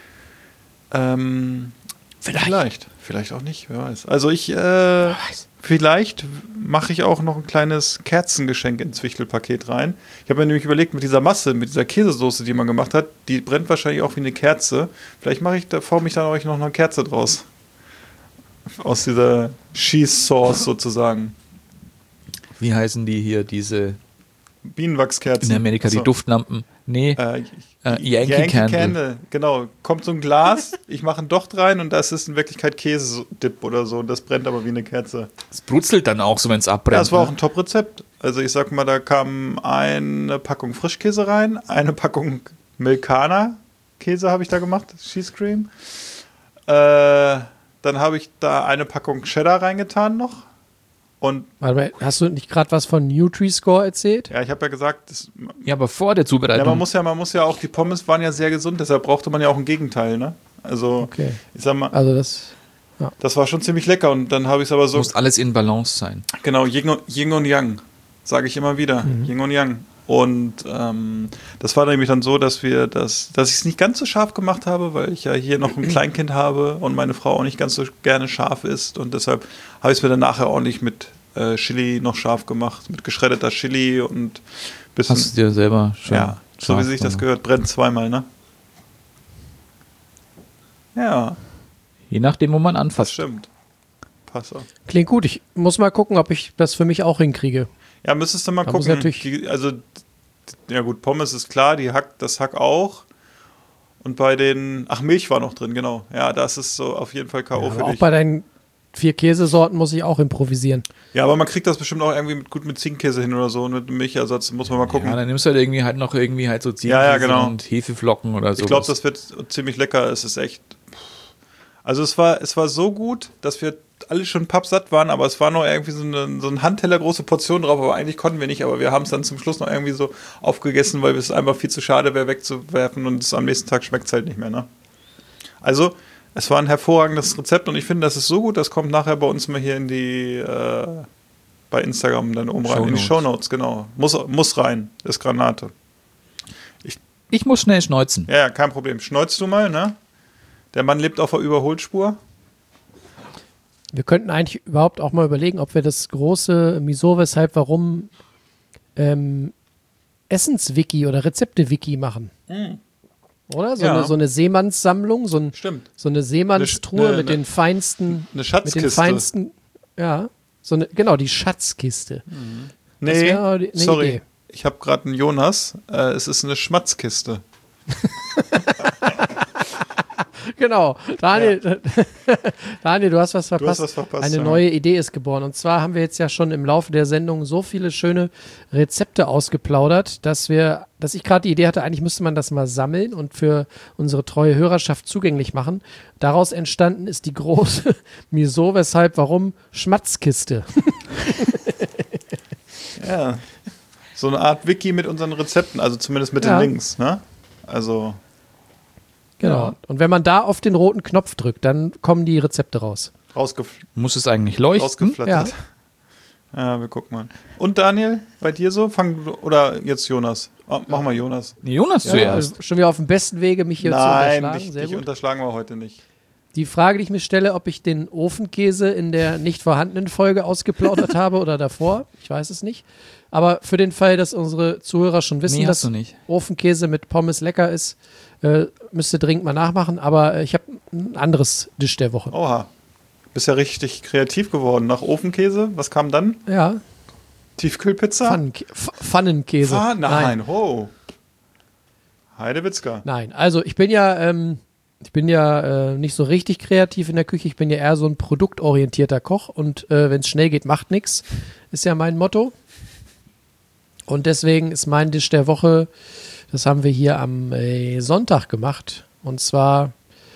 S2: Vielleicht auch nicht, wer weiß. Also vielleicht mache ich auch noch ein kleines Kerzengeschenk ins Wichtelpaket rein. Ich habe mir nämlich überlegt, mit dieser Masse, mit dieser Käsesoße, die man gemacht hat, die brennt wahrscheinlich auch wie eine Kerze. Vielleicht forme ich dann euch noch eine Kerze draus. Aus dieser Cheese Sauce sozusagen.
S4: Wie heißen die hier, diese
S2: Bienenwachskerzen?
S4: In Amerika, die Duftlampen. Nee, Yankee Candle.
S2: Genau, kommt so ein Glas, ich mache ein Docht rein und das ist in Wirklichkeit Käsedip oder so und das brennt aber wie eine Kerze.
S4: Es brutzelt dann auch so, wenn es abbrennt.
S2: Ja, das war auch ein Top-Rezept. Also ich sag mal, da kam eine Packung Frischkäse rein, eine Packung Milkana Käse habe ich da gemacht, Cheese Cream. Dann habe ich da eine Packung Cheddar reingetan noch. Und
S3: hast du nicht gerade was von Nutri-Score erzählt?
S2: Ja, ich habe ja gesagt,
S4: ja, aber vor der Zubereitung.
S2: Ja, man muss ja auch, die Pommes waren ja sehr gesund, deshalb brauchte man ja auch ein Gegenteil, ne? Also, ich sag mal,
S3: also
S2: das war schon ziemlich lecker und dann habe ich es aber so.
S4: Muss alles in Balance sein.
S2: Genau, Yin und Yang, sage ich immer wieder, Yin und Yang. Und das war nämlich dann so, dass ich es nicht ganz so scharf gemacht habe, weil ich ja hier noch ein Kleinkind habe und meine Frau auch nicht ganz so gerne scharf isst. Und deshalb habe ich es mir dann nachher ordentlich mit Chili noch scharf gemacht, mit geschreddeter Chili und bisschen.
S4: Hast du dir selber schon
S2: so wie sich das gehört, brennt zweimal, ne? Ja.
S4: Je nachdem, wo man anfasst.
S2: Das stimmt. Passt auch.
S3: Klingt gut. Ich muss mal gucken, ob ich das für mich auch hinkriege.
S2: Ja, müsstest du mal gucken. Ja gut, Pommes ist klar, das Hack auch. Und bei Milch war noch drin, genau. Ja, das ist so auf jeden Fall K.O. für dich.
S3: Auch bei deinen 4 Käsesorten muss ich auch improvisieren.
S2: Ja, aber man kriegt das bestimmt auch irgendwie gut mit Ziegenkäse hin oder so und mit Milchersatz, muss man mal gucken.
S4: Ja, dann nimmst du halt irgendwie so Ziegenkäse
S2: genau.
S4: und Hefeflocken oder so.
S2: Ich glaube, das wird ziemlich lecker. Es ist echt. Also es war so gut, dass wir alle schon pappsatt waren, aber es war noch irgendwie so eine Handteller große Portion drauf, aber eigentlich konnten wir nicht, aber wir haben es dann zum Schluss noch irgendwie so aufgegessen, weil es einfach viel zu schade wäre wegzuwerfen und am nächsten Tag schmeckt es halt nicht mehr, ne? Also, es war ein hervorragendes Rezept und ich finde, das ist so gut, das kommt nachher bei uns mal hier in die bei Instagram dann oben rein, in die Shownotes, genau. Muss rein, ist Granate.
S4: Ich muss schnell schneuzen.
S2: Ja, kein Problem. Schneuzt du mal, ne? Der Mann lebt auf der Überholspur.
S3: Wir könnten eigentlich überhaupt auch mal überlegen, ob wir das große Wieso, Weshalb, Warum Essens-Wiki oder Rezepte-Wiki machen. Oder? So eine Seemannssammlung, so eine Seemannstruhe mit den feinsten. Eine Schatzkiste. Mit den feinsten, ja. Die Schatzkiste.
S2: Nee, sorry. Idee. Ich habe gerade einen Jonas. Es ist eine Schmatzkiste.
S3: Genau. Daniel, du hast was verpasst. Eine neue Idee ist geboren. Und zwar haben wir jetzt ja schon im Laufe der Sendung so viele schöne Rezepte ausgeplaudert, dass ich gerade die Idee hatte, eigentlich müsste man das mal sammeln und für unsere treue Hörerschaft zugänglich machen. Daraus entstanden ist die große Wieso, Weshalb, Warum Schmatzkiste.
S2: Ja. So eine Art Wiki mit unseren Rezepten, also zumindest mit den Links, ne? Also.
S3: Genau. Ja. Und wenn man da auf den roten Knopf drückt, dann kommen die Rezepte raus.
S4: Muss es eigentlich leuchten?
S2: Rausgeflattert. Ja, wir gucken mal. Und Daniel, bei dir so? Oder jetzt Jonas? Mach mal Jonas.
S4: Jonas zuerst.
S3: Also schon wieder auf dem besten Wege, mich hier zu unterschlagen.
S2: Nein, dich unterschlagen wir heute nicht.
S3: Die Frage, die ich mir stelle, ob ich den Ofenkäse in der nicht vorhandenen Folge ausgeplaudert habe oder davor, ich weiß es nicht. Aber für den Fall, dass unsere Zuhörer schon wissen, dass Ofenkäse mit Pommes lecker ist, müsst ihr dringend mal nachmachen. Aber ich habe ein anderes Dish der Woche.
S2: Oha, bist ja richtig kreativ geworden. Nach Ofenkäse, was kam dann?
S3: Ja.
S2: Tiefkühlpizza?
S3: Pfannenkäse.
S2: Nein, ho. Heidewitzka.
S3: Nein, also ich bin ja ich bin ja nicht so richtig kreativ in der Küche. Ich bin ja eher so ein produktorientierter Koch und wenn es schnell geht, macht nichts, ist ja mein Motto. Und deswegen ist mein Dish der Woche, das haben wir hier am Sonntag gemacht. Und zwar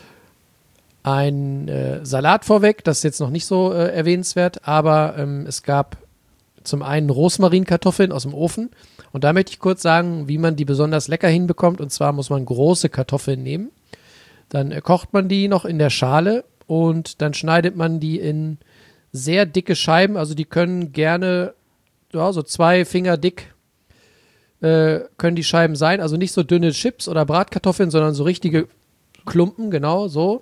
S3: ein Salat vorweg, das ist jetzt noch nicht so erwähnenswert, aber es gab zum einen Rosmarinkartoffeln aus dem Ofen. Und da möchte ich kurz sagen, wie man die besonders lecker hinbekommt. Und zwar muss man große Kartoffeln nehmen. Dann kocht man die noch in der Schale und dann schneidet man die in sehr dicke Scheiben. Also die können gerne so 2 Finger dick können die Scheiben sein. Also nicht so dünne Chips oder Bratkartoffeln, sondern so richtige Klumpen, genau so.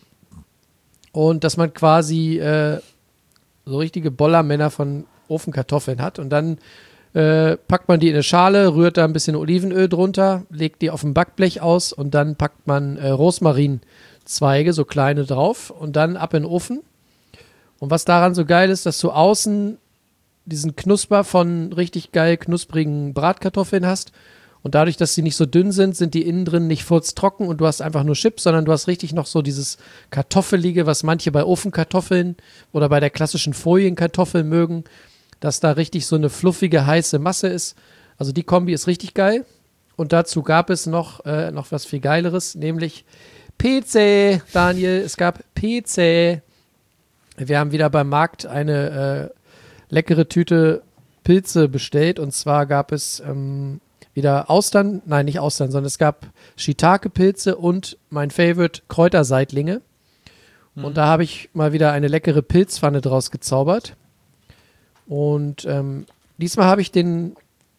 S3: Und dass man quasi so richtige Bollermänner von Ofenkartoffeln hat. Und dann packt man die in eine Schale, rührt da ein bisschen Olivenöl drunter, legt die auf dem Backblech aus und dann packt man Rosmarinzweige, so kleine drauf und dann ab in den Ofen. Und was daran so geil ist, dass du außen diesen Knusper von richtig geil knusprigen Bratkartoffeln hast und dadurch, dass sie nicht so dünn sind, sind die innen drin nicht furztrocken und du hast einfach nur Chips, sondern du hast richtig noch so dieses Kartoffelige, was manche bei Ofenkartoffeln oder bei der klassischen Folienkartoffel mögen, dass da richtig so eine fluffige, heiße Masse ist. Also die Kombi ist richtig geil. Und dazu gab es noch was viel Geileres, nämlich PC, Daniel. Es gab PC. Wir haben wieder beim Markt eine leckere Tüte Pilze bestellt. Und zwar gab es wieder Austern, nein, nicht Austern, sondern es gab Shiitake-Pilze und mein Favorite Kräuterseitlinge. Und da habe ich mal wieder eine leckere Pilzpfanne draus gezaubert. Und diesmal habe ich den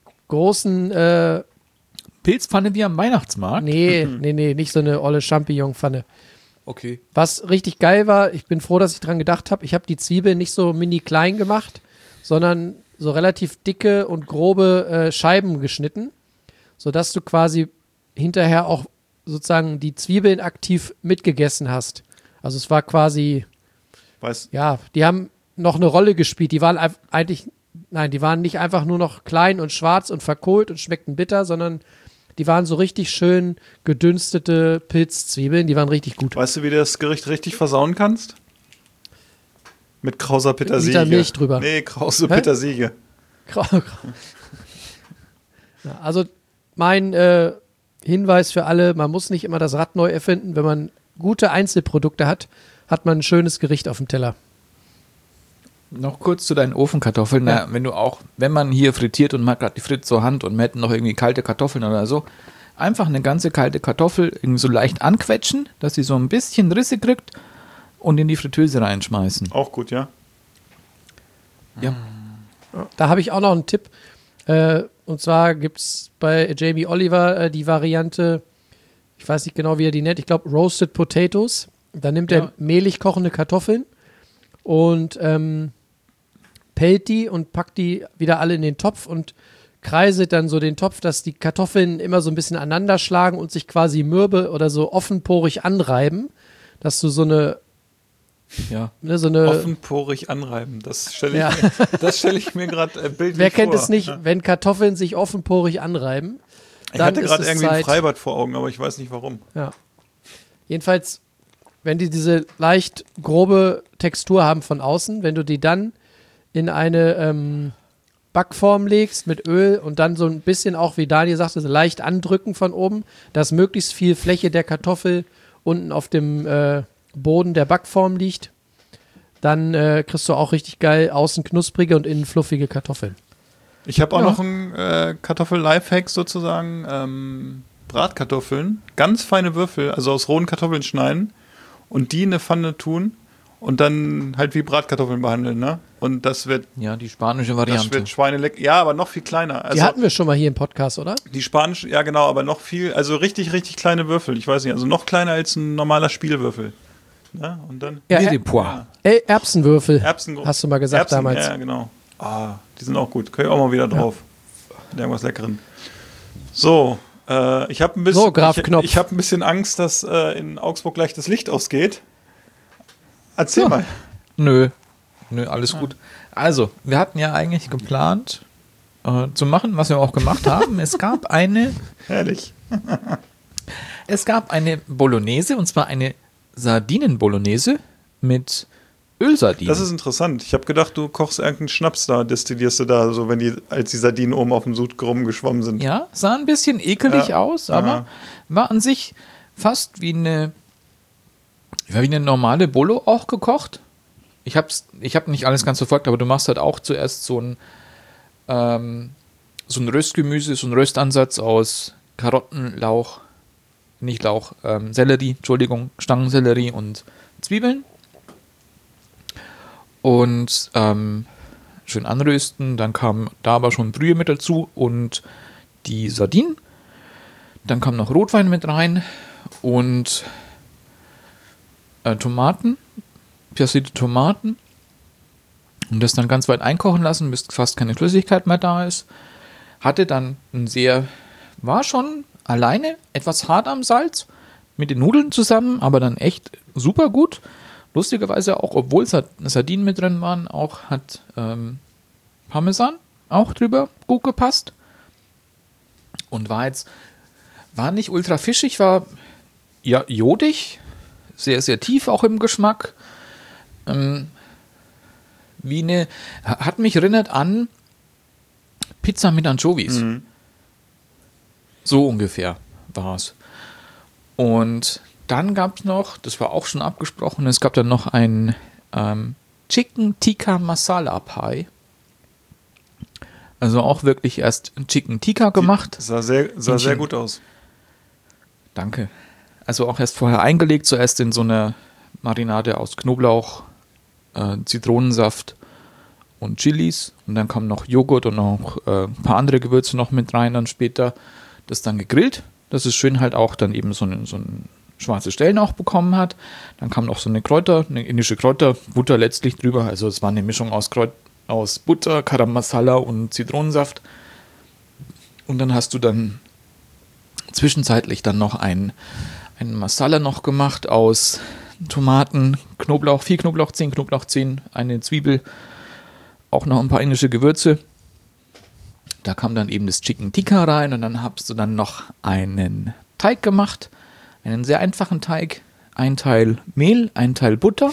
S3: großen
S4: Pilzpfanne wie am Weihnachtsmarkt?
S3: Nee, nicht so eine olle Champignon-Pfanne.
S4: Okay.
S3: Was richtig geil war, ich bin froh, dass ich dran gedacht habe, ich habe die Zwiebeln nicht so mini klein gemacht, sondern so relativ dicke und grobe Scheiben geschnitten, sodass du quasi hinterher auch sozusagen die Zwiebeln aktiv mitgegessen hast. Also es war quasi, ja, die haben noch eine Rolle gespielt. Die waren die waren nicht einfach nur noch klein und schwarz und verkohlt und schmeckten bitter, sondern die waren so richtig schön gedünstete Pilzzwiebeln, die waren richtig gut.
S2: Weißt du, wie du das Gericht richtig versauen kannst? Mit krauser Petersilie.
S3: Mit Milch drüber.
S2: Nee, krause Petersilie.
S3: Ja, also mein Hinweis für alle, man muss nicht immer das Rad neu erfinden. Wenn man gute Einzelprodukte hat, hat man ein schönes Gericht auf dem Teller.
S4: Noch kurz zu deinen Ofenkartoffeln. Ja. Wenn man hier frittiert und man hat gerade die Fritz zur Hand und man hätte noch irgendwie kalte Kartoffeln oder so, einfach eine ganze kalte Kartoffel irgendwie so leicht anquetschen, dass sie so ein bisschen Risse kriegt und in die Fritteuse reinschmeißen.
S2: Auch gut, ja.
S4: Ja.
S3: Da habe ich auch noch einen Tipp. Und zwar gibt es bei Jamie Oliver die Variante, ich weiß nicht genau, wie er die nennt, ich glaube Roasted Potatoes. Da nimmt er mehlig kochende Kartoffeln und pellt die und packt die wieder alle in den Topf und kreiselt dann so den Topf, dass die Kartoffeln immer so ein bisschen aneinander schlagen und sich quasi mürbe oder so offenporig anreiben, dass du so eine
S2: offenporig anreiben, das stelle ich mir gerade bildlich vor.
S3: Wer kennt es nicht, wenn Kartoffeln sich offenporig anreiben?
S2: Ich hatte gerade irgendwie ein Freibad vor Augen, aber ich weiß nicht warum.
S3: Ja. Jedenfalls, wenn die diese leicht grobe Textur haben von außen, wenn du die dann in eine Backform legst mit Öl und dann so ein bisschen auch, wie Daniel sagte, so leicht andrücken von oben, dass möglichst viel Fläche der Kartoffel unten auf dem Boden der Backform liegt, dann kriegst du auch richtig geil außen knusprige und innen fluffige Kartoffeln.
S2: Ich habe auch noch einen Kartoffel-Lifehack sozusagen, Bratkartoffeln, ganz feine Würfel, also aus rohen Kartoffeln schneiden und die in eine Pfanne tun und dann halt wie Bratkartoffeln behandeln, ne? Und das wird...
S4: Ja, die spanische Variante.
S2: Das wird schweinelecker. Ja, aber noch viel kleiner. Also,
S3: die hatten wir schon mal hier im Podcast, oder?
S2: Die spanische, ja genau, aber noch viel, also richtig, richtig kleine Würfel. Ich weiß nicht, also noch kleiner als ein normaler Spielwürfel. Ja, und dann...
S3: Erbsenwürfel, hast du mal gesagt damals.
S2: Ja, genau. Die sind auch gut. Kann ich auch mal wieder drauf. Mit irgendwas Leckeren. So, ich habe ein bisschen, ich habe ein bisschen Angst, dass in Augsburg gleich das Licht ausgeht. Erzähl mal.
S4: Nö, alles gut. Also, wir hatten ja eigentlich geplant zu machen, was wir auch gemacht haben. Es gab eine...
S2: Herrlich.
S4: Es gab eine Bolognese, und zwar eine Sardinen-Bolognese mit Ölsardinen.
S2: Das ist interessant. Ich habe gedacht, du kochst irgendeinen Schnaps da, destillierst du da, so als die Sardinen oben auf dem Sud rumgeschwommen sind.
S4: Ja, sah ein bisschen ekelig aus, aber war an sich fast wie eine normale Bolo auch gekocht. Ich hab nicht alles ganz verfolgt, aber du machst halt auch zuerst so ein Röstgemüse, so ein Röstansatz aus Karotten, Sellerie, Entschuldigung, Stangensellerie und Zwiebeln. Und schön anrösten. Dann kam da aber schon Brühe mit dazu und die Sardinen. Dann kam noch Rotwein mit rein und Tomaten, passierte Tomaten. Und das dann ganz weit einkochen lassen, bis fast keine Flüssigkeit mehr da ist. Hatte dann war schon alleine etwas hart am Salz, mit den Nudeln zusammen, aber dann echt super gut. Lustigerweise auch, obwohl Sardinen mit drin waren, auch hat Parmesan auch drüber gut gepasst. Und war nicht ultra fischig, war ja jodig, sehr, sehr tief auch im Geschmack. Hat mich erinnert an Pizza mit Anchovies. Mhm. So ungefähr war es. Und dann gab es noch, das war auch schon abgesprochen, es gab dann noch ein Chicken Tikka Masala Pie. Also auch wirklich erst Chicken Tikka gemacht.
S2: Sah sehr gut aus.
S4: Danke. Also auch erst vorher eingelegt, zuerst in so eine Marinade aus Knoblauch, Zitronensaft und Chilis. Und dann kam noch Joghurt und noch ein paar andere Gewürze noch mit rein. Dann später das dann gegrillt. Das ist schön halt auch dann eben so ein schwarze Stellen auch bekommen hat. Dann kam noch so eine indische Kräuterbutter letztlich drüber. Also es war eine Mischung aus Butter, Garam Masala und Zitronensaft. Und dann hast du dann zwischenzeitlich dann noch ein Masala noch gemacht aus Tomaten, Knoblauch, 4 Knoblauchzehen, eine Zwiebel, auch noch ein paar indische Gewürze. Da kam dann eben das Chicken Tikka rein und dann hast du dann noch einen Teig gemacht. Einen sehr einfachen Teig. Ein Teil Mehl, ein Teil Butter.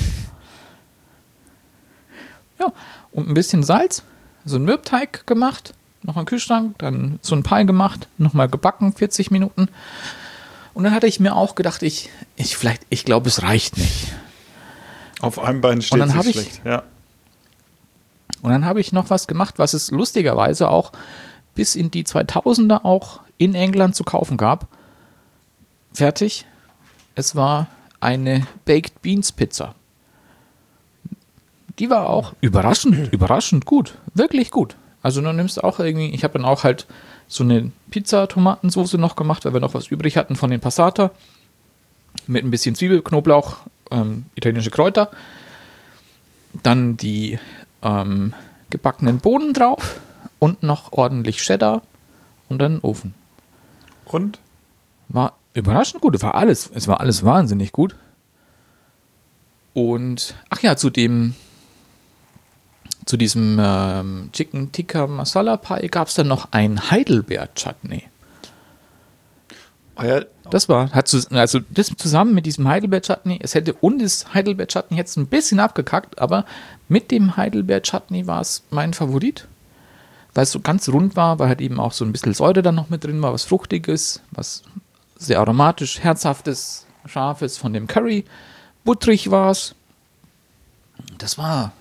S4: Ja, und ein bisschen Salz. So einen Mürbteig gemacht. Noch einen Kühlschrank. Dann so ein Pie gemacht. Nochmal gebacken, 40 Minuten. Und dann hatte ich mir auch gedacht, ich glaube, es reicht nicht.
S2: Auf einem Bein steht es schlecht, ja.
S4: Und dann habe ich noch was gemacht, was es lustigerweise auch bis in die 2000er auch in England zu kaufen gab. Fertig. Es war eine Baked Beans Pizza. Die war auch überraschend gut. Wirklich gut. Also du nimmst auch irgendwie, ich habe dann auch halt so eine Pizza-Tomatensoße noch gemacht, weil wir noch was übrig hatten von den Passata. Mit ein bisschen Zwiebel, Knoblauch, italienische Kräuter. Dann die gebackenen Bohnen drauf und noch ordentlich Cheddar und dann Ofen.
S2: Und?
S4: War überraschend gut. Es war alles wahnsinnig gut. Und, ach ja, zu diesem Chicken Tikka Masala Pie gab es dann noch ein Heidelbeer-Chutney.
S2: Oh ja.
S4: Das zusammen mit diesem Heidelbeer-Chutney, das Heidelbeer-Chutney hätte es ein bisschen abgekackt, aber mit dem Heidelbeer-Chutney war es mein Favorit, weil es so ganz rund war, weil halt eben auch so ein bisschen Säure dann noch mit drin war, was Fruchtiges, was sehr aromatisch, herzhaftes, scharfes von dem Curry, butterig war es. Das war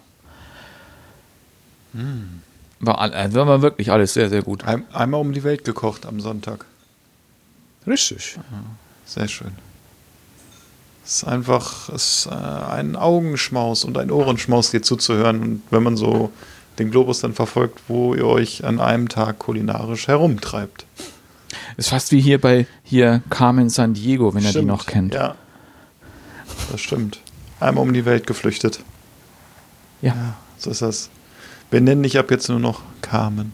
S4: wirklich alles sehr, sehr gut.
S2: Einmal um die Welt gekocht am Sonntag.
S4: Richtig.
S2: Ja, sehr schön. Es ist ein Augenschmaus und ein Ohrenschmaus, dir zuzuhören. Und wenn man so den Globus dann verfolgt, wo ihr euch an einem Tag kulinarisch herumtreibt.
S4: Ist fast wie hier Carmen San Diego, wenn ihr die noch kennt.
S2: Ja, das stimmt. Einmal um die Welt geflüchtet.
S4: Ja,
S2: so ist das. Wir nennen dich ab jetzt nur noch Carmen.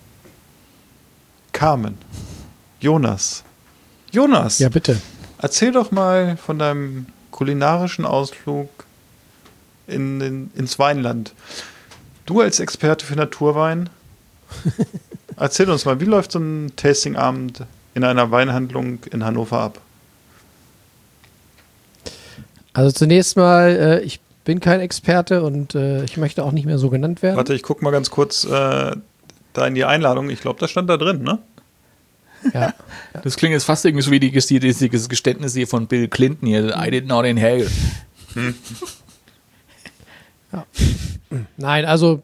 S2: Carmen. Jonas.
S3: Ja, bitte.
S2: Erzähl doch mal von deinem kulinarischen Ausflug ins Weinland. Du als Experte für Naturwein, erzähl uns mal, wie läuft so ein Tastingabend in einer Weinhandlung in Hannover ab?
S3: Also zunächst mal, ich bin kein Experte und ich möchte auch nicht mehr so genannt werden.
S2: Warte, ich gucke mal ganz kurz da in die Einladung. Ich glaube, das stand da drin, ne?
S3: Ja.
S4: Das klingt jetzt fast irgendwie so wie dieses Geständnis hier von Bill Clinton hier. I did not inhale.
S3: Ja. Nein, also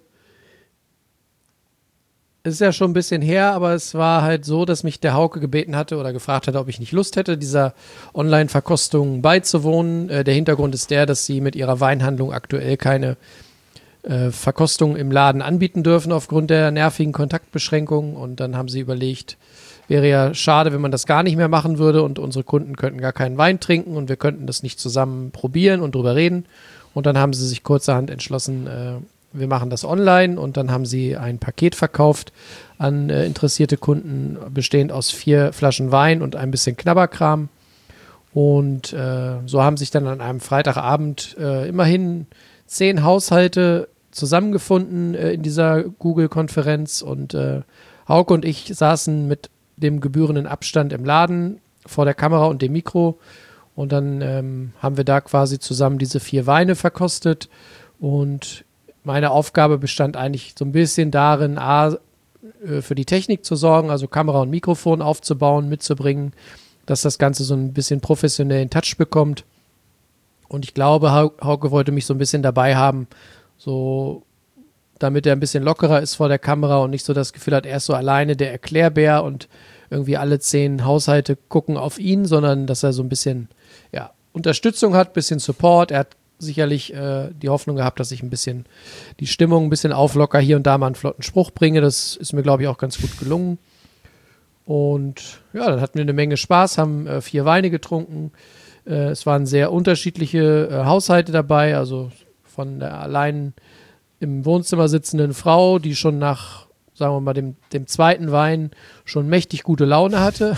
S3: es ist ja schon ein bisschen her, aber es war halt so, dass mich der Hauke gebeten hatte oder gefragt hatte, ob ich nicht Lust hätte, dieser Online-Verkostung beizuwohnen. Der Hintergrund ist der, dass sie mit ihrer Weinhandlung aktuell keine Verkostung im Laden anbieten dürfen aufgrund der nervigen Kontaktbeschränkungen. Und dann haben sie überlegt, wäre ja schade, wenn man das gar nicht mehr machen würde und unsere Kunden könnten gar keinen Wein trinken und wir könnten das nicht zusammen probieren und drüber reden. Und dann haben sie sich kurzerhand entschlossen, wir machen das online, und dann haben sie ein Paket verkauft an interessierte Kunden, bestehend aus 4 Flaschen Wein und ein bisschen Knabberkram. Und so haben sich dann an einem Freitagabend immerhin 10 Haushalte zusammengefunden in dieser Google-Konferenz, und Hauke und ich saßen mit dem gebührenden Abstand im Laden vor der Kamera und dem Mikro, und dann haben wir da quasi zusammen diese 4 Weine verkostet, und meine Aufgabe bestand eigentlich so ein bisschen darin, für die Technik zu sorgen, also Kamera und Mikrofon aufzubauen, mitzubringen, dass das Ganze so ein bisschen professionellen Touch bekommt. Und ich glaube, Hauke wollte mich so ein bisschen dabei haben, so damit er ein bisschen lockerer ist vor der Kamera und nicht so das Gefühl hat, er ist so alleine der Erklärbär und irgendwie alle 10 Haushalte gucken auf ihn, sondern dass er so ein bisschen Unterstützung hat, ein bisschen Support. Er hat sicherlich die Hoffnung gehabt, dass ich ein bisschen die Stimmung ein bisschen auflocker, hier und da mal einen flotten Spruch bringe. Das ist mir, glaube ich, auch ganz gut gelungen. Und ja, dann hatten wir eine Menge Spaß, haben 4 Weine getrunken. Es waren sehr unterschiedliche Haushalte dabei, also von der allein im Wohnzimmer sitzenden Frau, die schon nach, sagen wir mal, dem zweiten Wein schon mächtig gute Laune hatte,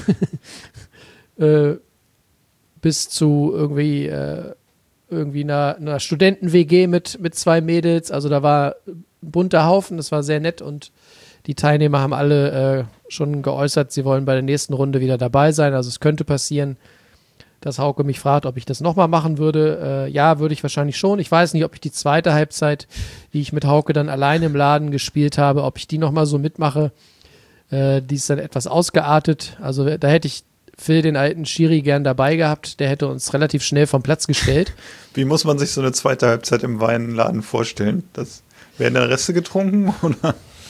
S3: bis zu irgendwie einer Studenten-WG mit 2 Mädels. Also da war ein bunter Haufen, das war sehr nett, und die Teilnehmer haben alle schon geäußert, sie wollen bei der nächsten Runde wieder dabei sein. Also es könnte passieren, dass Hauke mich fragt, ob ich das nochmal machen würde. Ja, würde ich wahrscheinlich schon. Ich weiß nicht, ob ich die zweite Halbzeit, die ich mit Hauke dann alleine im Laden gespielt habe, ob ich die nochmal so mitmache. Die ist dann etwas ausgeartet. Also da hätte ich Phil, den alten Schiri, gern dabei gehabt. Der hätte uns relativ schnell vom Platz gestellt.
S2: Wie muss man sich so eine zweite Halbzeit im Weinladen vorstellen? Werden da Reste getrunken? Oder?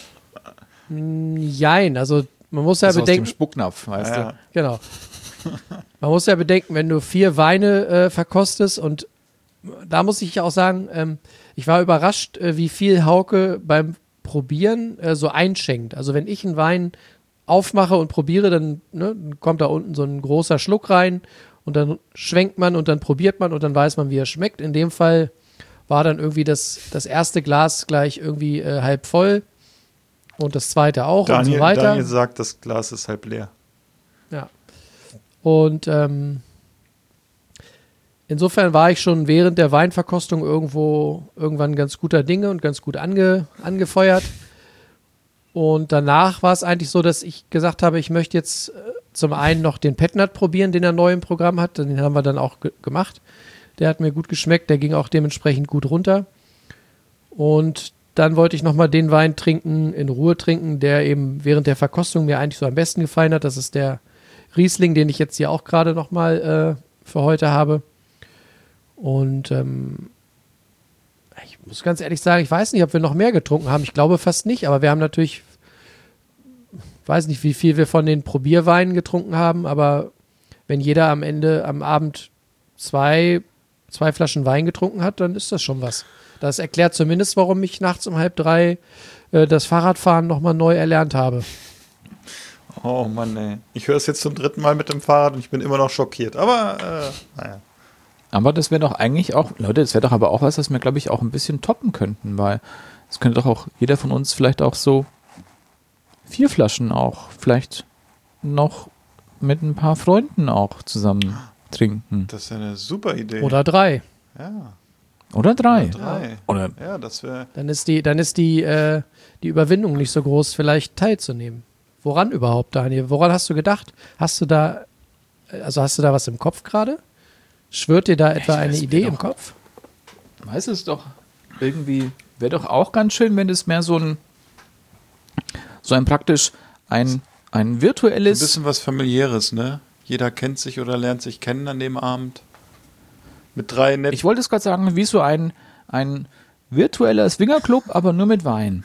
S3: Jein, also man muss ja bedenken.
S4: Aus dem Spucknapf, weißt du?
S3: Genau. Man muss ja bedenken, wenn du 4 Weine verkostest, und da muss ich auch sagen, ich war überrascht, wie viel Hauke beim Probieren so einschenkt. Also wenn ich einen Wein aufmache und probiere, dann kommt da unten so ein großer Schluck rein und dann schwenkt man und dann probiert man und dann weiß man, wie er schmeckt. In dem Fall war dann irgendwie das erste Glas gleich irgendwie halb voll und das zweite auch und so weiter.
S2: Daniel sagt, das Glas ist halb leer.
S3: Ja. Und insofern war ich schon während der Weinverkostung irgendwann ganz guter Dinge und ganz gut angefeuert. Und danach war es eigentlich so, dass ich gesagt habe, ich möchte jetzt zum einen noch den Petnat probieren, den er neu im Programm hat. Den haben wir dann auch gemacht. Der hat mir gut geschmeckt, der ging auch dementsprechend gut runter. Und dann wollte ich nochmal den Wein in Ruhe trinken, der eben während der Verkostung mir eigentlich so am besten gefallen hat. Das ist der Riesling, den ich jetzt hier auch gerade nochmal für heute habe. Und ich muss ganz ehrlich sagen, ich weiß nicht, ob wir noch mehr getrunken haben. Ich glaube fast nicht, aber wir haben natürlich, weiß nicht, wie viel wir von den Probierweinen getrunken haben, aber wenn jeder am Ende am Abend 2 Flaschen Wein getrunken hat, dann ist das schon was. Das erklärt zumindest, warum ich nachts um 2:30 das Fahrradfahren nochmal neu erlernt habe.
S2: Oh Mann, ey. Ich höre es jetzt zum 3. Mal mit dem Fahrrad und ich bin immer noch schockiert. Aber, naja.
S4: Aber das wäre doch eigentlich auch, Leute, das wäre doch aber auch was wir, glaube ich, auch ein bisschen toppen könnten, weil es könnte doch auch jeder von uns vielleicht auch so 4 Flaschen auch vielleicht noch mit ein paar Freunden auch zusammen trinken.
S2: Das ist ja eine super Idee.
S3: Oder 3.
S2: Ja.
S4: Oder 3.
S2: Oder ja, das wäre.
S3: Dann ist die Überwindung nicht so groß, vielleicht teilzunehmen. Woran überhaupt, Daniel? Woran hast du gedacht? Hast du da was im Kopf gerade? Schwirrt dir da etwa eine Idee im Kopf?
S4: Weiß es doch. Irgendwie wäre doch auch ganz schön, wenn es mehr so ein praktisch ein virtuelles.
S2: Ein bisschen was Familiäres, ne? Jeder kennt sich oder lernt sich kennen an dem Abend. Mit 3 netten.
S4: Ich wollte es gerade sagen, wie so ein virtueller Swingerclub, aber nur mit Wein.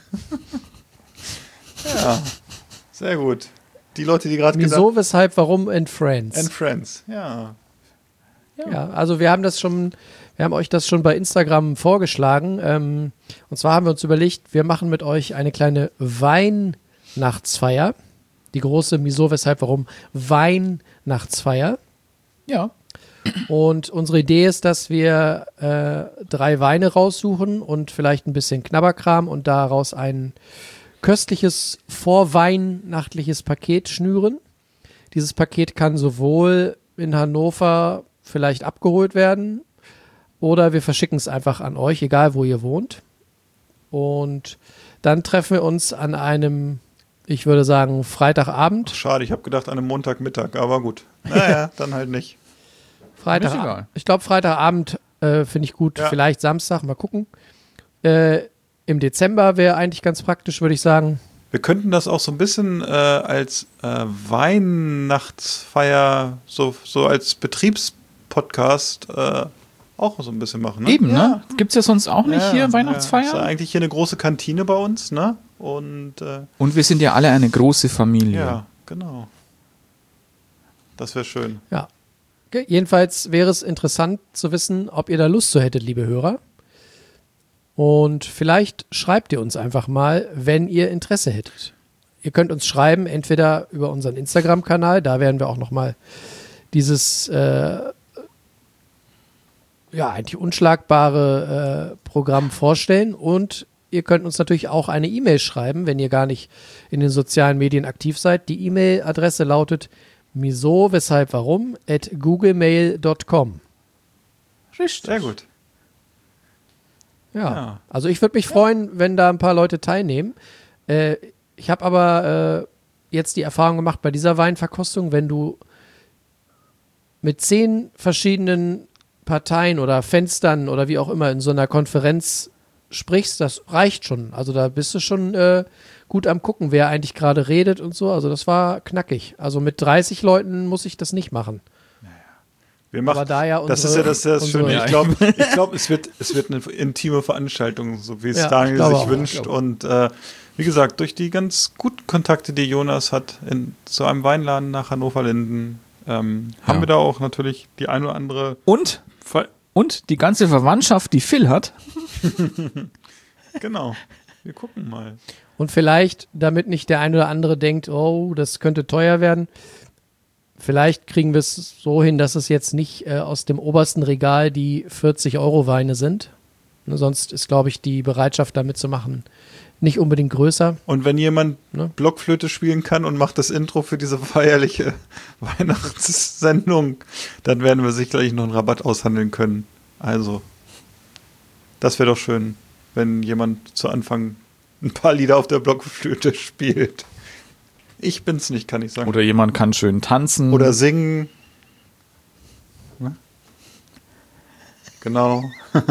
S2: Ja, sehr gut. Die Leute, die gerade gedacht
S3: Wieso, weshalb, warum and Friends.
S2: And Friends, ja.
S3: Ja, also wir haben euch das schon bei Instagram vorgeschlagen. Und zwar haben wir uns überlegt, wir machen mit euch eine kleine Weihnachtsfeier. Die große Wieso, weshalb, warum Weihnachtsfeier.
S4: Ja.
S3: Und unsere Idee ist, dass wir 3 Weine raussuchen und vielleicht ein bisschen Knabberkram und daraus ein köstliches vorweihnachtliches Paket schnüren. Dieses Paket kann sowohl in Hannover vielleicht abgeholt werden oder wir verschicken es einfach an euch, egal wo ihr wohnt. Und dann treffen wir uns an einem, ich würde sagen, Freitagabend.
S2: Schade, ich habe gedacht an einem Montagmittag, aber gut. Naja, dann halt nicht.
S3: Freitagabend. Ich glaube, Freitagabend finde ich gut. Ja. Vielleicht Samstag, mal gucken. Im Dezember wäre eigentlich ganz praktisch, würde ich sagen.
S2: Wir könnten das auch so ein bisschen als Weihnachtsfeier, so als Betriebspodcast auch so ein bisschen machen. Ne?
S4: Eben, ja. Ne? Gibt es ja sonst auch nicht hier Weihnachtsfeier?
S2: Ja. Ist ja eigentlich hier eine große Kantine bei uns, ne? Und
S4: wir sind ja alle eine große Familie.
S2: Ja, genau. Das wäre schön.
S3: Ja. Okay. Jedenfalls wäre es interessant zu wissen, ob ihr da Lust zu hättet, liebe Hörer. Und vielleicht schreibt ihr uns einfach mal, wenn ihr Interesse hättet. Ihr könnt uns schreiben, entweder über unseren Instagram-Kanal, da werden wir auch nochmal dieses eigentlich unschlagbare Programm vorstellen. Und ihr könnt uns natürlich auch eine E-Mail schreiben, wenn ihr gar nicht in den sozialen Medien aktiv seid. Die E-Mail-Adresse lautet wieso, weshalb, warum @googlemail.com.
S2: Richtig. Sehr gut.
S3: Ja, also ich würde mich freuen, wenn da ein paar Leute teilnehmen. Ich habe aber jetzt die Erfahrung gemacht bei dieser Weinverkostung, wenn du mit 10 verschiedenen Parteien oder Fenstern oder wie auch immer in so einer Konferenz sprichst, das reicht schon. Also da bist du schon gut am gucken, wer eigentlich gerade redet und so. Also das war knackig. Also mit 30 Leuten muss ich das nicht machen.
S2: Wir machen, das ist ja das Schöne. Ich glaube, es wird eine intime Veranstaltung, so wie es Daniel sich wünscht. Und wie gesagt, durch die ganz guten Kontakte, die Jonas hat zu einem Weinladen nach Hannover-Linden, haben wir da auch natürlich die ein oder andere...
S4: Und die ganze Verwandtschaft, die Phil hat.
S2: Genau. Wir gucken mal.
S3: Und vielleicht, damit nicht der ein oder andere denkt, oh, das könnte teuer werden, vielleicht kriegen wir es so hin, dass es jetzt nicht aus dem obersten Regal die 40-Euro-Weine sind. Sonst ist, glaube ich, die Bereitschaft, damit zu machen, nicht unbedingt größer.
S2: Und wenn jemand Blockflöte spielen kann und macht das Intro für diese feierliche Weihnachtssendung, dann werden wir sicherlich noch einen Rabatt aushandeln können. Also, das wäre doch schön, wenn jemand zu Anfang ein paar Lieder auf der Blockflöte spielt. Ich bin's nicht, kann ich sagen.
S4: Oder jemand kann schön tanzen.
S2: Oder singen. Ne? Genau.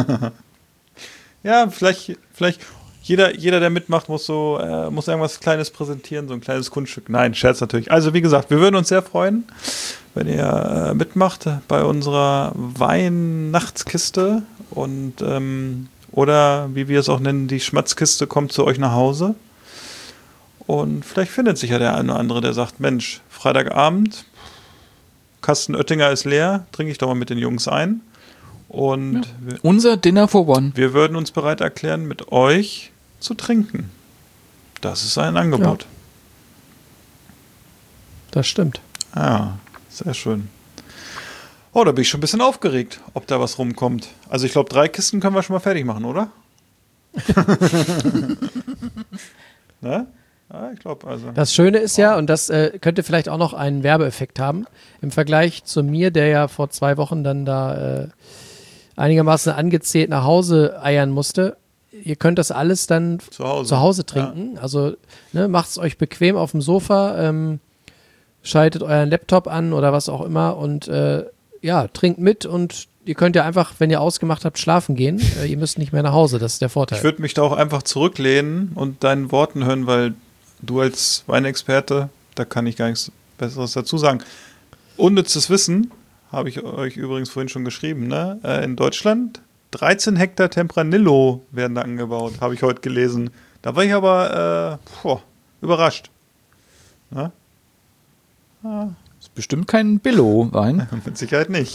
S2: Ja, vielleicht jeder, der mitmacht, muss irgendwas Kleines präsentieren, so ein kleines Kunststück. Nein, Scherz natürlich. Also wie gesagt, wir würden uns sehr freuen, wenn ihr mitmacht bei unserer Weihnachtskiste und oder wie wir es auch nennen, die Schmatzkiste kommt zu euch nach Hause. Und vielleicht findet sich ja der eine oder andere, der sagt, Mensch, Freitagabend, Kasten Oettinger ist leer, trinke ich doch mal mit den Jungs ein. Und
S4: unser Dinner for One.
S2: Wir würden uns bereit erklären, mit euch zu trinken. Das ist ein Angebot.
S3: Ja. Das stimmt.
S2: Ja, sehr schön. Oh, da bin ich schon ein bisschen aufgeregt, ob da was rumkommt. Also ich glaube, 3 Kisten können wir schon mal fertig machen, oder? Ne? Ja, ich glaube also.
S3: Das Schöne ist ja, und das könnte vielleicht auch noch einen Werbeeffekt haben, im Vergleich zu mir, der ja vor 2 Wochen dann da einigermaßen angezählt nach Hause eiern musste. Ihr könnt das alles dann zu Hause trinken. Ja. Also macht es euch bequem auf dem Sofa, schaltet euren Laptop an oder was auch immer und ja, trinkt mit und ihr könnt ja einfach, wenn ihr ausgemacht habt, schlafen gehen. Ihr müsst nicht mehr nach Hause, das ist der Vorteil.
S2: Ich würde mich da auch einfach zurücklehnen und deinen Worten hören, weil du als Weinexperte, da kann ich gar nichts Besseres dazu sagen. Unnützes Wissen, habe ich euch übrigens vorhin schon geschrieben, ne? In Deutschland 13 Hektar Tempranillo werden da angebaut, habe ich heute gelesen. Da war ich aber überrascht. Na?
S4: Das ist bestimmt kein Billo-Wein.
S2: Mit Sicherheit nicht.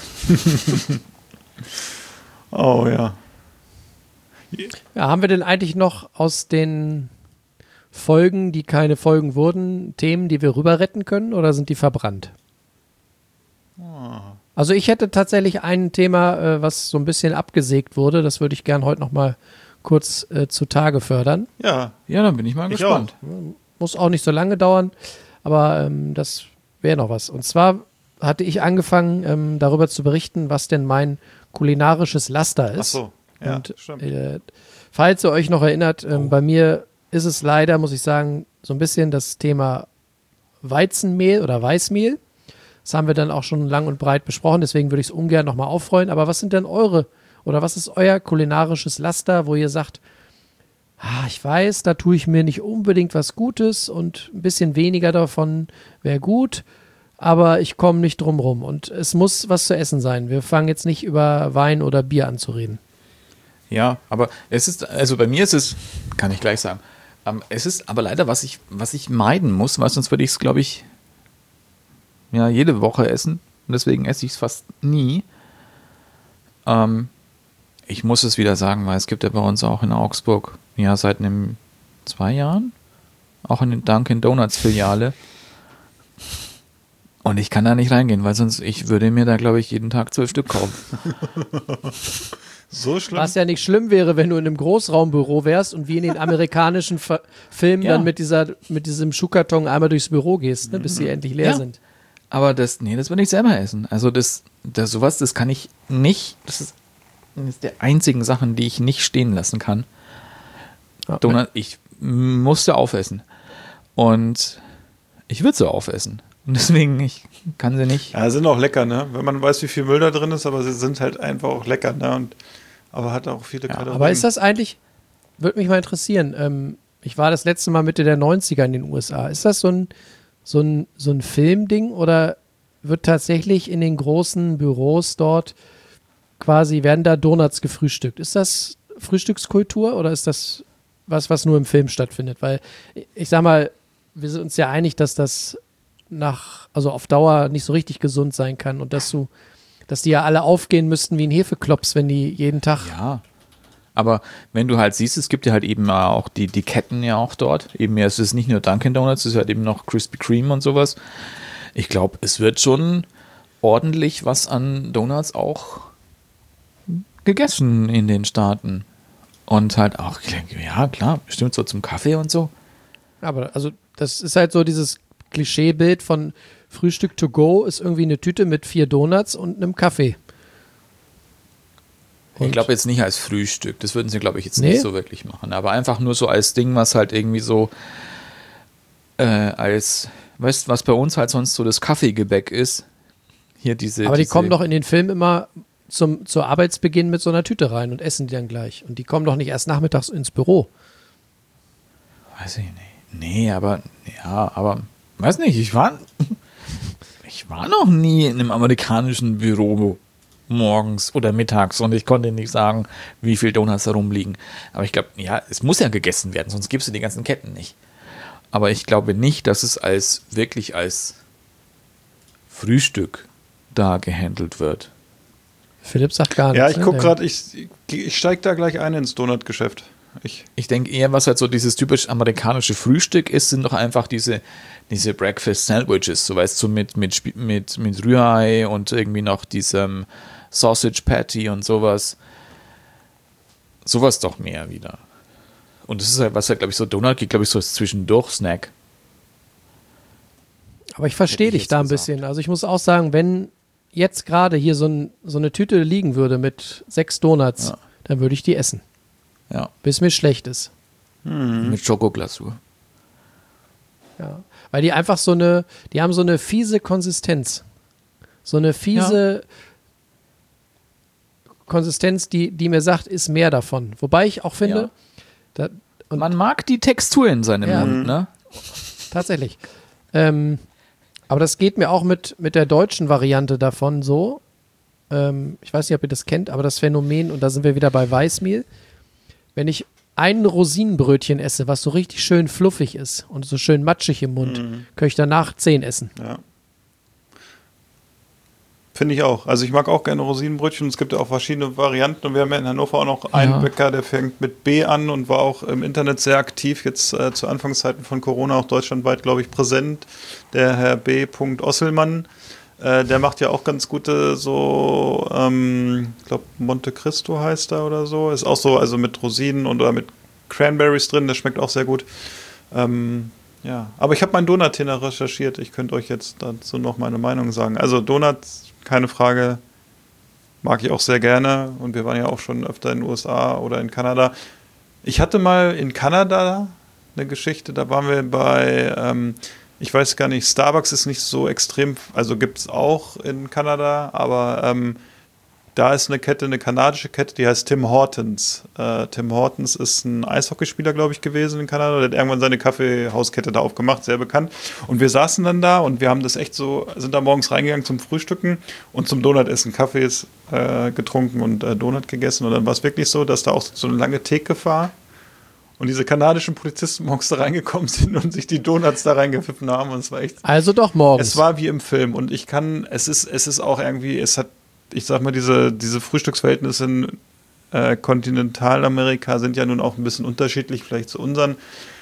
S2: Oh ja.
S3: Ja, haben wir denn eigentlich noch aus den Folgen, die keine Folgen wurden, Themen, die wir rüber retten können oder sind die verbrannt? Also ich hätte tatsächlich ein Thema, was so ein bisschen abgesägt wurde, das würde ich gern heute noch mal kurz zutage fördern.
S2: Ja,
S4: dann bin ich mal gespannt.
S3: Muss auch nicht so lange dauern, aber das wäre noch was. Und zwar hatte ich angefangen, darüber zu berichten, was denn mein kulinarisches Laster ist.
S2: Ach so, ja,
S3: und
S2: stimmt.
S3: falls ihr euch noch erinnert, bei mir ist es leider, muss ich sagen, so ein bisschen das Thema Weizenmehl oder Weißmehl. Das haben wir dann auch schon lang und breit besprochen, deswegen würde ich es ungern nochmal aufrollen. Aber was sind denn was ist euer kulinarisches Laster, wo ihr sagt, ich weiß, da tue ich mir nicht unbedingt was Gutes und ein bisschen weniger davon wäre gut, aber ich komme nicht drum rum und es muss was zu essen sein. Wir fangen jetzt nicht über Wein oder Bier an zu reden.
S4: Ja, aber es ist, also bei mir ist es, kann ich gleich sagen, es ist aber leider, was ich meiden muss, weil sonst würde ich es, glaube ich, jede Woche essen. Und deswegen esse ich es fast nie. Ich muss es wieder sagen, weil es gibt ja bei uns auch in Augsburg, seit 2 Jahren, auch eine Dunkin' Donuts Filiale. Und ich kann da nicht reingehen, weil sonst, ich würde mir da, glaube ich, jeden Tag 12 Stück kaufen.
S2: So schlimm?
S3: Was ja nicht schlimm wäre, wenn du in einem Großraumbüro wärst und wie in den amerikanischen Filmen dann mit diesem Schuhkarton einmal durchs Büro gehst, ne, bis sie endlich leer sind.
S4: Aber das will ich selber essen. Also das kann ich nicht, das ist eines der einzigen Sachen, die ich nicht stehen lassen kann.
S3: Ja.
S4: Donut, ich musste aufessen. Und ich würde sie aufessen. Und deswegen, ich kann sie nicht.
S2: Ja, sind auch lecker, ne? Wenn man weiß, wie viel Müll da drin ist, aber sie sind halt einfach auch lecker, ne? Aber hat auch viele Kalorien.
S3: Aber ist das eigentlich, würde mich mal interessieren, ich war das letzte Mal Mitte der 90er in den USA. Ist das so ein Filmding oder wird tatsächlich in den großen Büros dort werden da Donuts gefrühstückt? Ist das Frühstückskultur oder ist das was nur im Film stattfindet? Weil ich sag mal, wir sind uns ja einig, dass das also auf Dauer nicht so richtig gesund sein kann und dass die ja alle aufgehen müssten wie ein Hefeklops, wenn die jeden Tag.
S4: Ja. Aber wenn du halt siehst, es gibt ja halt eben auch die Ketten ja auch dort. Eben es ist nicht nur Dunkin' Donuts, es ist halt eben noch Krispy Kreme und sowas. Ich glaube, es wird schon ordentlich was an Donuts auch gegessen in den Staaten. Und halt auch, ja klar, bestimmt so zum Kaffee und so.
S3: Aber also das ist halt so dieses Klischeebild von Frühstück to go ist irgendwie eine Tüte mit 4 Donuts und einem Kaffee.
S4: Ich glaube jetzt nicht als Frühstück, das würden sie, glaube ich, jetzt nicht so wirklich machen, aber einfach nur so als Ding, was halt irgendwie so weißt du, was bei uns halt sonst so das Kaffeegebäck ist? Hier
S3: aber die kommen doch in den Filmen immer zur Arbeitsbeginn mit so einer Tüte rein und essen die dann gleich. Und die kommen doch nicht erst nachmittags ins Büro.
S4: Weiß ich nicht. Nee, aber weiß nicht, ich war noch nie in einem amerikanischen Büro morgens oder mittags und ich konnte nicht sagen, wie viel Donuts da rumliegen. Aber ich glaube, es muss ja gegessen werden, sonst gibst du die ganzen Ketten nicht. Aber ich glaube nicht, dass es wirklich als Frühstück da gehandelt wird.
S3: Philipp sagt gar nichts.
S2: Ja, ich gucke gerade, ich steige da gleich ein ins Donut-Geschäft.
S4: Ich denke eher, was halt so dieses typisch amerikanische Frühstück ist, sind doch einfach diese Breakfast Sandwiches, so weißt du, mit Rührei und irgendwie noch diesem Sausage Patty und sowas. Sowas doch mehr wieder. Und das ist halt, was halt, glaube ich, so Donut geht, glaube ich, so als Zwischendurch-Snack.
S3: Aber ich verstehe dich da ein bisschen. Also ich muss auch sagen, wenn jetzt gerade hier so eine Tüte liegen würde mit 6 Donuts, dann würde ich die essen.
S4: Ja.
S3: Bis mir schlecht ist.
S4: Mit Schokoglasur.
S3: Ja. Weil die einfach die haben so eine fiese Konsistenz. so eine fiese Konsistenz, die mir sagt, ist mehr davon. Wobei ich auch finde,
S4: man mag die Textur in seinem Mund, ne?
S3: Tatsächlich. Aber das geht mir auch mit der deutschen Variante davon so. Ich weiß nicht, ob ihr das kennt, aber das Phänomen, und da sind wir wieder bei Weißmehl, wenn ich ein Rosinenbrötchen esse, was so richtig schön fluffig ist und so schön matschig im Mund, kann ich danach 10 essen.
S2: Ja. Finde ich auch. Also ich mag auch gerne Rosinenbrötchen. Es gibt ja auch verschiedene Varianten und wir haben ja in Hannover auch noch einen Bäcker, der fängt mit B an und war auch im Internet sehr aktiv, jetzt zu Anfangszeiten von Corona auch deutschlandweit, glaube ich, präsent. Der Herr B. Osselmann, der macht ja auch ganz gute so, ich glaube Monte Cristo heißt er oder so. Ist auch so, also mit Rosinen oder mit Cranberries drin, das schmeckt auch sehr gut. Ja, aber ich habe meinen Donut-Tenner recherchiert. Ich könnte euch jetzt dazu noch meine Meinung sagen. Also Donuts, keine Frage, mag ich auch sehr gerne. Und wir waren ja auch schon öfter in den USA oder in Kanada. Ich hatte mal in Kanada eine Geschichte, da waren wir bei, ich weiß gar nicht, Starbucks ist nicht so extrem, also gibt es auch in Kanada, aber da ist eine Kette, eine kanadische Kette, die heißt Tim Hortons. Tim Hortons ist ein Eishockeyspieler, glaube ich, gewesen in Kanada. Der hat irgendwann seine Kaffeehauskette da aufgemacht, sehr bekannt. Und wir saßen dann da und wir haben das echt so, sind da morgens reingegangen zum Frühstücken und zum Donutessen. Kaffees getrunken und Donut gegessen. Und dann war es wirklich so, dass da auch so eine lange Theke war. Und diese kanadischen Polizisten morgens da reingekommen sind und sich die Donuts da reingepfiffen haben. Und es war echt.
S3: Also doch morgens.
S2: Es war wie im Film. Und es ist auch irgendwie, ich sag mal, diese Frühstücksverhältnisse in Kontinentalamerika sind ja nun auch ein bisschen unterschiedlich, vielleicht zu unseren.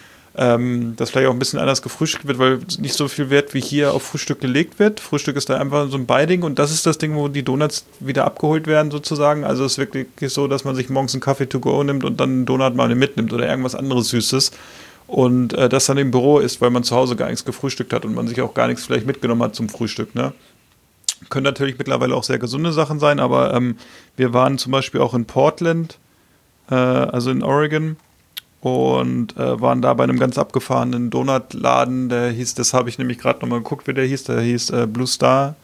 S2: Dass vielleicht auch ein bisschen anders gefrühstückt wird, weil nicht so viel Wert wie hier auf Frühstück gelegt wird. Frühstück ist da einfach so ein Beiding und das ist das Ding, wo die Donuts wieder abgeholt werden sozusagen. Also es ist wirklich so, dass man sich morgens einen Kaffee to go nimmt und dann einen Donut mal mitnimmt oder irgendwas anderes Süßes. Und das dann im Büro ist, weil man zu Hause gar nichts gefrühstückt hat und man sich auch gar nichts vielleicht mitgenommen hat zum Frühstück, ne? Können natürlich mittlerweile auch sehr gesunde Sachen sein, aber wir waren zum Beispiel auch in Portland, also in Oregon, und waren da bei einem ganz abgefahrenen Donutladen, der hieß, das habe ich nämlich gerade nochmal geguckt, wie der hieß Blue Star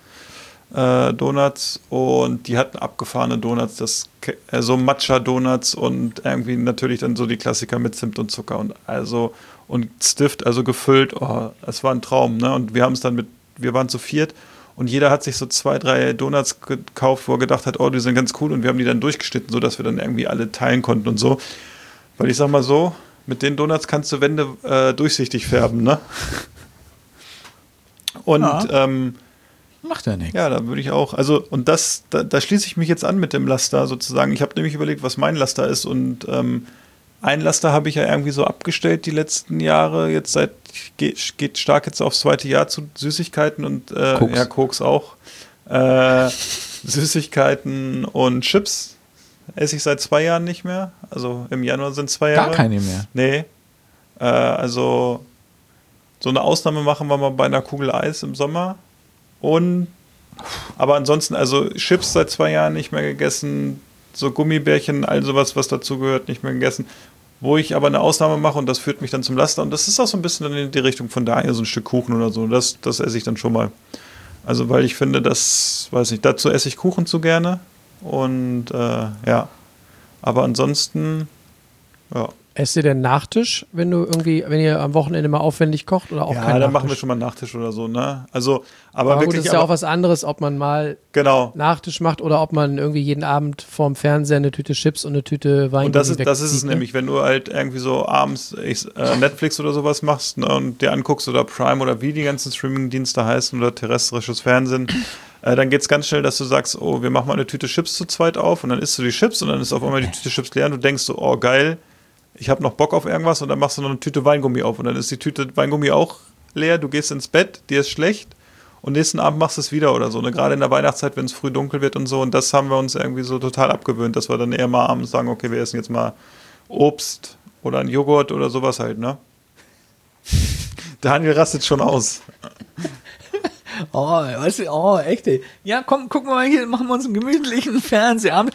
S2: Donuts, und die hatten abgefahrene Donuts, so Matcha-Donuts und irgendwie natürlich dann so die Klassiker mit Zimt und Zucker und Stift, also gefüllt, es war ein Traum, ne? Und wir waren zu viert. Und jeder hat sich so 2, 3 Donuts gekauft, wo er gedacht hat, die sind ganz cool. Und wir haben die dann durchgeschnitten, sodass wir dann irgendwie alle teilen konnten und so. Weil ich sag mal so, mit den Donuts kannst du Wände durchsichtig färben, ne? Und
S4: macht ja nichts.
S2: Ja, da würde ich auch, also und da schließe ich mich jetzt an mit dem Laster sozusagen. Ich habe nämlich überlegt, was mein Laster ist und ein Laster habe ich ja irgendwie so abgestellt die letzten Jahre, jetzt geht stark jetzt aufs 2. Jahr zu Süßigkeiten und
S4: Koks.
S2: Ja, Koks auch. Süßigkeiten und Chips esse ich seit 2 Jahren nicht mehr. Also im Januar sind 2 Jahre.
S4: Gar keine mehr?
S2: Nee. Also so eine Ausnahme machen wir mal bei einer Kugel Eis im Sommer. Aber ansonsten, also Chips seit 2 Jahren nicht mehr gegessen, so Gummibärchen, all sowas, was dazugehört, nicht mehr gegessen. Wo ich aber eine Ausnahme mache und das führt mich dann zum Laster. Und das ist auch so ein bisschen dann in die Richtung von daher, so ein Stück Kuchen oder so. Das esse ich dann schon mal. Also weil ich finde, dazu esse ich Kuchen zu gerne. Und ja, aber ansonsten, ja.
S3: Esst ihr denn Nachtisch, wenn ihr am Wochenende mal aufwendig kocht oder auch keinen
S2: Ja, dann
S3: Nachtisch?
S2: machen wir schon mal Nachtisch oder so, ne? Also, aber
S3: gut,
S2: wirklich.
S3: das ist ja auch was anderes, ob man mal Nachtisch macht oder ob man irgendwie jeden Abend vorm Fernseher eine Tüte Chips und eine Tüte Wein.
S2: Und das ist es nämlich, wenn du halt irgendwie so abends Netflix oder sowas machst, ne, und dir anguckst oder Prime oder wie die ganzen Streaming-Dienste heißen oder terrestrisches Fernsehen, dann geht es ganz schnell, dass du sagst, wir machen mal eine Tüte Chips zu zweit auf und dann isst du die Chips und dann ist auf einmal die Tüte Chips leer und du denkst so, geil, ich habe noch Bock auf irgendwas und dann machst du noch eine Tüte Weingummi auf und dann ist die Tüte Weingummi auch leer, du gehst ins Bett, dir ist schlecht und nächsten Abend machst du es wieder oder so, ne? Gerade in der Weihnachtszeit, wenn es früh dunkel wird und so, und das haben wir uns irgendwie so total abgewöhnt, dass wir dann eher mal abends sagen, okay, wir essen jetzt mal Obst oder einen Joghurt oder sowas halt, ne? Daniel rastet schon aus.
S4: Echt, ey. Ja, komm, gucken wir mal hier, machen wir uns einen gemütlichen Fernsehabend.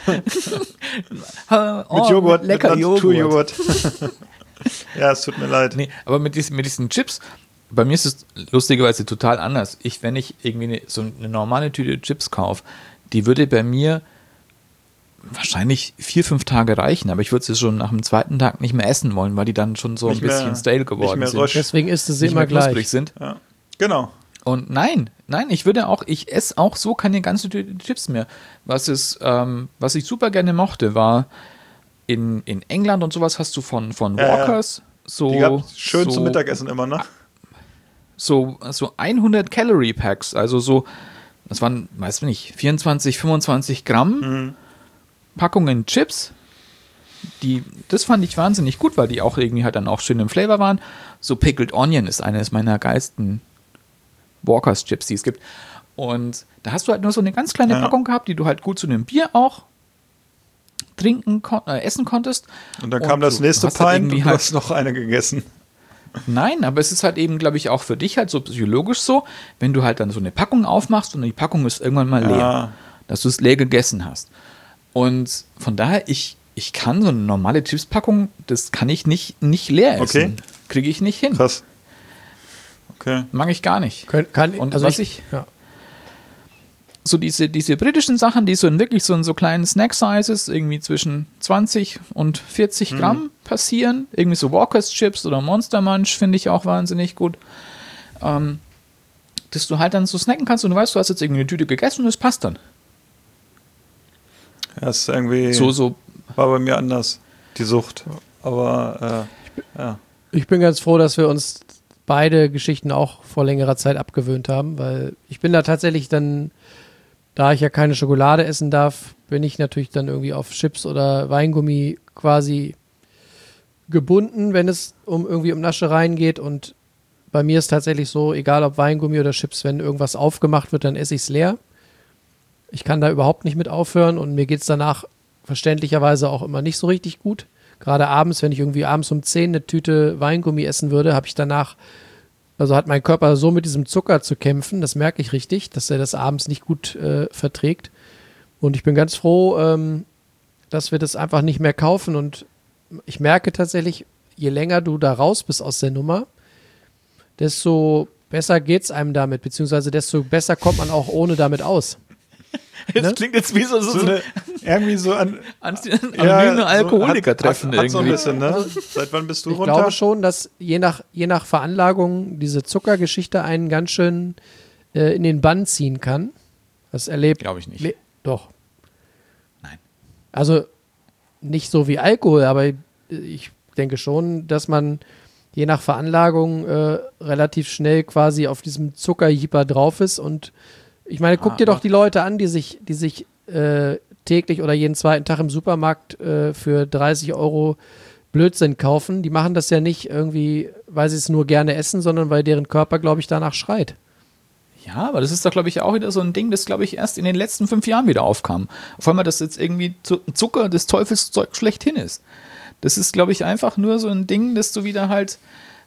S2: Mit Joghurt,
S4: lecker
S2: mit Naturjoghurt. Ja, es tut mir leid.
S4: Nee, aber mit diesen Chips, bei mir ist es lustigerweise total anders. Wenn ich irgendwie so eine normale Tüte Chips kaufe, die würde bei mir wahrscheinlich 4-5 Tage reichen, aber ich würde sie schon nach dem zweiten Tag nicht mehr essen wollen, weil die dann schon so ein bisschen stale geworden sind.
S3: Deswegen isst es immer gleich.
S4: Sind.
S2: Ja. Genau.
S4: Und nein, ich esse auch so keine ganze Tüte Chips mehr. Was ich super gerne mochte, war in England und sowas hast du von Walkers so.
S2: Die gab schön zum Mittagessen immer, ne?
S4: So 100 Calorie Packs, also so, das waren, weiß ich nicht, 24, 25 Gramm Packungen Chips. Das fand ich wahnsinnig gut, weil die auch irgendwie halt dann auch schön im Flavor waren. So Pickled Onion ist eines meiner geilsten Walkers Chips, die es gibt. Und da hast du halt nur so eine ganz kleine Packung gehabt, die du halt gut zu einem Bier auch essen konntest.
S2: Und dann kam das nächste Pint und du hast noch eine gegessen.
S4: Nein, aber es ist halt eben, glaube ich, auch für dich halt so psychologisch so, wenn du halt dann so eine Packung aufmachst und die Packung ist irgendwann mal leer, dass du es leer gegessen hast. Und von daher, ich kann so eine normale Chips-Packung, das kann ich nicht leer essen.
S2: Okay.
S4: Kriege ich nicht hin.
S2: Krass. Okay.
S4: Mag ich gar nicht. Und
S3: also
S4: was so diese britischen Sachen, die so in wirklich so in so kleinen Snack-Sizes irgendwie zwischen 20 und 40 Gramm passieren, irgendwie so Walkers Chips oder Monster Munch finde ich auch wahnsinnig gut, dass du halt dann so snacken kannst und du weißt, du hast jetzt irgendwie eine Tüte gegessen und es passt dann.
S2: Ja, ist irgendwie war bei mir anders, die Sucht. Aber
S3: Ich bin ganz froh, dass wir uns beide Geschichten auch vor längerer Zeit abgewöhnt haben, weil ich bin da tatsächlich dann, da ich ja keine Schokolade essen darf, bin ich natürlich dann irgendwie auf Chips oder Weingummi quasi gebunden, wenn es irgendwie um Naschereien geht. Und bei mir ist tatsächlich so, egal ob Weingummi oder Chips, wenn irgendwas aufgemacht wird, dann esse ich es leer. Ich kann da überhaupt nicht mit aufhören und mir geht es danach verständlicherweise auch immer nicht so richtig gut. Gerade abends, wenn ich irgendwie abends um 10 eine Tüte Weingummi essen würde, habe ich danach, also hat mein Körper so mit diesem Zucker zu kämpfen, das merke ich richtig, dass er das abends nicht gut verträgt. Und ich bin ganz froh, dass wir das einfach nicht mehr kaufen. Und ich merke tatsächlich, je länger du da raus bist aus der Nummer, desto besser geht es einem damit, beziehungsweise desto besser kommt man auch ohne damit aus.
S4: Das klingt jetzt wie so
S2: irgendwie so an
S4: anonyme Alkoholiker-Treffen
S2: irgendwie.
S4: So
S2: ein bisschen, ne? Seit wann bist du runter?
S3: Ich glaube schon, dass je nach Veranlagung diese Zuckergeschichte einen ganz schön in den Bann ziehen kann. Das erlebt.
S4: Glaube ich nicht.
S3: Doch.
S4: Nein.
S3: Also nicht so wie Alkohol, aber ich denke schon, dass man je nach Veranlagung relativ schnell quasi auf diesem Zuckerjeeper drauf ist. Und ich meine, guck dir doch die Leute an, die sich täglich oder jeden zweiten Tag im Supermarkt für 30 € Blödsinn kaufen. Die machen das ja nicht irgendwie, weil sie es nur gerne essen, sondern weil deren Körper, glaube ich, danach schreit.
S4: Ja, aber das ist doch, glaube ich, auch wieder so ein Ding, das, glaube ich, erst in den letzten 5 Jahren wieder aufkam. Auf einmal, dass jetzt irgendwie Zucker des Teufelszeug schlechthin ist. Das ist, glaube ich, einfach nur so ein Ding, dass du wieder halt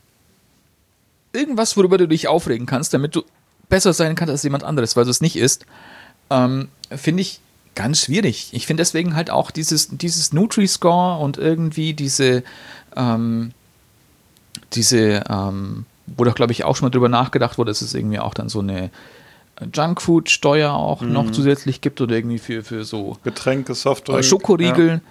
S4: irgendwas, worüber du dich aufregen kannst, damit du besser sein kannst als jemand anderes, weil du es nicht isst, finde ich ganz schwierig. Ich finde deswegen halt auch dieses Nutri-Score und irgendwie diese wo doch, glaube ich, auch schon mal drüber nachgedacht wurde, dass es irgendwie auch dann so eine Junkfood-Steuer auch noch zusätzlich gibt oder irgendwie für so
S2: Getränke, Softdrink,
S4: Schokoriegel. Ja.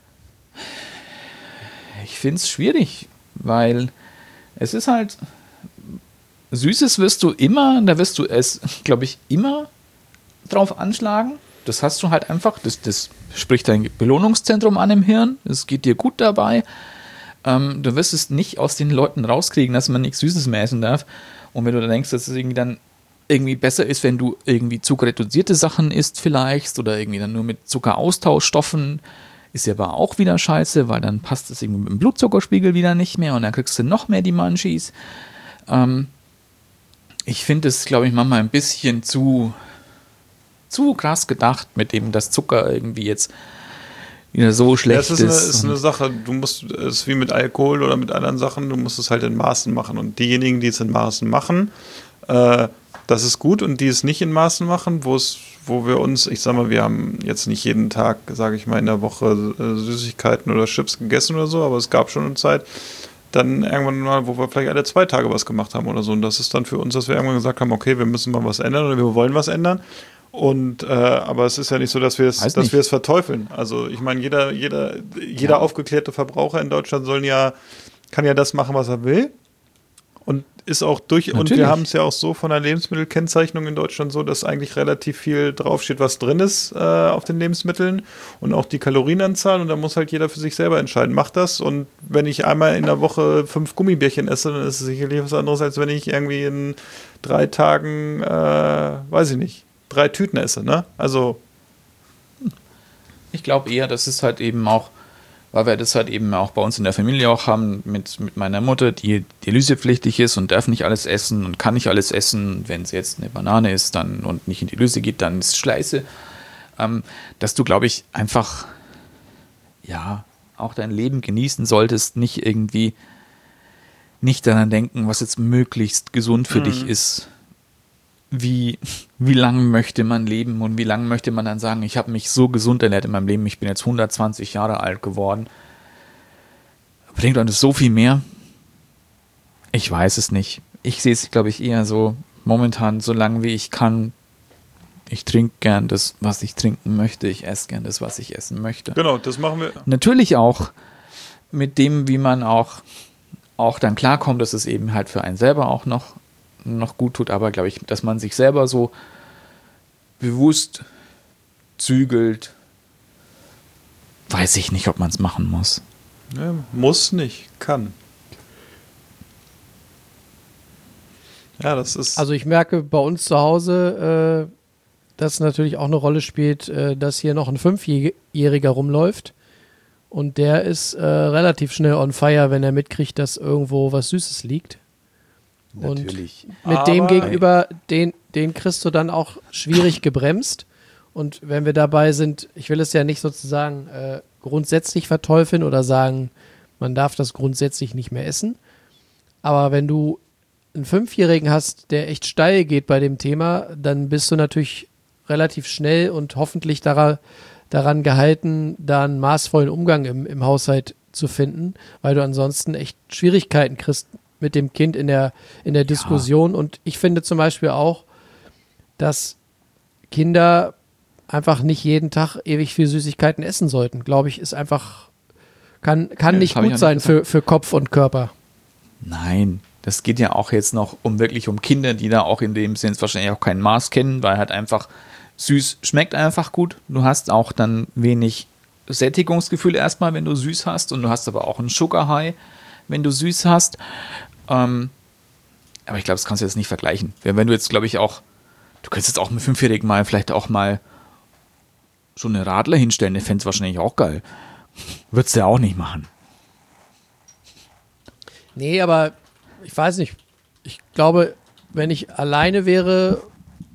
S4: Ich finde es schwierig, weil es ist halt Süßes wirst du immer, da wirst du es, glaube ich, immer drauf anschlagen. Das hast du halt einfach, das spricht dein Belohnungszentrum an im Hirn, es geht dir gut dabei. Du wirst es nicht aus den Leuten rauskriegen, dass man nichts Süßes mehr essen darf. Und wenn du dann denkst, dass es irgendwie dann irgendwie besser ist, wenn du irgendwie zuckerreduzierte Sachen isst vielleicht oder irgendwie dann nur mit Zuckeraustauschstoffen, ist ja aber auch wieder scheiße, weil dann passt es irgendwie mit dem Blutzuckerspiegel wieder nicht mehr und dann kriegst du noch mehr die Munchies. Ich finde es, glaube ich, manchmal ein bisschen zu krass gedacht, mit dem das Zucker irgendwie jetzt wieder so schlecht ist.
S2: Das ist eine Sache, es ist wie mit Alkohol oder mit anderen Sachen, du musst es halt in Maßen machen. Und diejenigen, die es in Maßen machen, das ist gut, und die es nicht in Maßen machen, wo wir uns, ich sag mal, wir haben jetzt nicht jeden Tag, sage ich mal, in der Woche Süßigkeiten oder Chips gegessen oder so, aber es gab schon eine Zeit, dann irgendwann mal, wo wir vielleicht alle 2 Tage was gemacht haben oder so. Und das ist dann für uns, dass wir irgendwann gesagt haben, okay, wir müssen mal was ändern oder wir wollen was ändern. Und aber es ist ja nicht so, dass wir es verteufeln. Also ich meine, jeder aufgeklärte Verbraucher in Deutschland kann ja das machen, was er will. Und ist auch und wir haben es ja auch so von der Lebensmittelkennzeichnung in Deutschland so, dass eigentlich relativ viel draufsteht, was drin ist auf den Lebensmitteln und auch die Kalorienanzahl, und da muss halt jeder für sich selber entscheiden, macht das, und wenn ich einmal in der Woche 5 Gummibärchen esse, dann ist es sicherlich was anderes, als wenn ich irgendwie in 3 Tagen, weiß ich nicht, 3 Tüten esse, ne? Also
S4: ich glaube eher, das ist halt eben auch, weil wir das halt eben auch bei uns in der Familie auch haben, mit meiner Mutter, die dialysepflichtig ist und darf nicht alles essen und kann nicht alles essen. Wenn sie jetzt eine Banane isst dann und nicht in die Dialyse geht, dann ist es scheiße. Dass du, glaube ich, einfach auch dein Leben genießen solltest, nicht daran denken, was jetzt möglichst gesund für dich ist. Wie lange möchte man leben und wie lange möchte man dann sagen, ich habe mich so gesund ernährt in meinem Leben, ich bin jetzt 120 Jahre alt geworden. Bringt uns das so viel mehr? Ich weiß es nicht. Ich sehe es, glaube ich, eher so momentan, so lange wie ich kann. Ich trinke gern das, was ich trinken möchte. Ich esse gern das, was ich essen möchte.
S2: genau, das machen wir.
S4: Natürlich auch mit dem, wie man auch dann klarkommt, dass es eben halt für einen selber auch noch gut tut, aber glaube ich, dass man sich selber so bewusst zügelt, weiß ich nicht, ob man es machen muss.
S2: Ja, muss nicht, kann. Ja, das ist...
S3: Also ich merke bei uns zu Hause, dass natürlich auch eine Rolle spielt, dass hier noch ein 5-Jähriger rumläuft, und der ist relativ schnell on fire, wenn er mitkriegt, dass irgendwo was Süßes liegt.
S4: Natürlich.
S3: Und mit dem gegenüber, den kriegst du dann auch schwierig gebremst. Und wenn wir dabei sind, ich will es ja nicht sozusagen grundsätzlich verteufeln oder sagen, man darf das grundsätzlich nicht mehr essen. Aber wenn du einen 5-Jährigen hast, der echt steil geht bei dem Thema, dann bist du natürlich relativ schnell und hoffentlich daran gehalten, da einen maßvollen Umgang im Haushalt zu finden, weil du ansonsten echt Schwierigkeiten kriegst mit dem Kind in der Diskussion. Und ich finde zum Beispiel auch, dass Kinder einfach nicht jeden Tag ewig viel Süßigkeiten essen sollten. Glaube ich, ist einfach, kann nicht gut sein für Kopf und Körper.
S4: Nein, das geht ja auch jetzt noch wirklich um Kinder, die da auch in dem Sinn wahrscheinlich auch kein Maß kennen, weil halt einfach süß schmeckt einfach gut. Du hast auch dann wenig Sättigungsgefühl erstmal, wenn du süß hast, und du hast aber auch einen Sugar High, wenn du süß hast. Aber ich glaube, das kannst du jetzt nicht vergleichen. Wenn du jetzt, glaube ich, auch, du könntest jetzt auch mit 5-Jährigen mal vielleicht auch mal so eine Radler hinstellen, der fände es wahrscheinlich auch geil. Würdest du ja auch nicht machen.
S3: Nee, aber ich weiß nicht. Ich glaube, wenn ich alleine wäre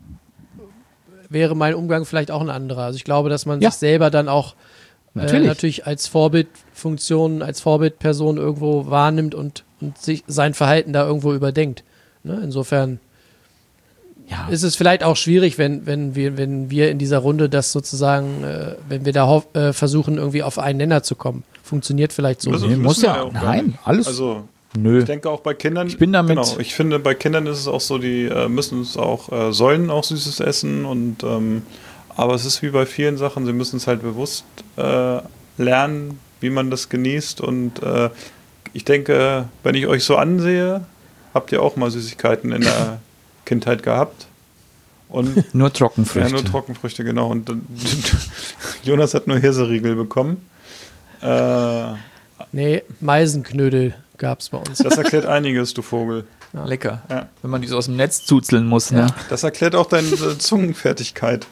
S3: mein Umgang vielleicht auch ein anderer. Also ich glaube, dass man sich selber dann auch natürlich als Vorbildfunktion, als Vorbildperson irgendwo wahrnimmt und sich sein Verhalten da irgendwo überdenkt. Ne? Insofern ist es vielleicht auch schwierig, wenn wir in dieser Runde das sozusagen, wenn wir da versuchen, irgendwie auf einen Nenner zu kommen. Funktioniert vielleicht so.
S2: Also,
S4: muss ja auch. Nein, alles.
S2: Also,
S4: nö.
S2: Ich denke auch bei Kindern.
S4: Ich bin damit.
S2: Genau, ich finde, bei Kindern ist es auch so, die sollen auch Süßes essen, und aber es ist wie bei vielen Sachen, sie müssen es halt bewusst lernen, wie man das genießt, und ich denke, wenn ich euch so ansehe, habt ihr auch mal Süßigkeiten in der Kindheit gehabt. Und
S4: nur Trockenfrüchte.
S2: Ja, nur Trockenfrüchte, genau. Und Jonas hat nur Hirseriegel bekommen.
S3: Nee, Meisenknödel gab es bei uns.
S2: Das erklärt einiges, du Vogel.
S4: Ja. Lecker.
S2: Ja.
S4: Wenn man die so aus dem Netz zuzeln muss. Ja. Ne?
S2: Das erklärt auch deine Zungenfertigkeit.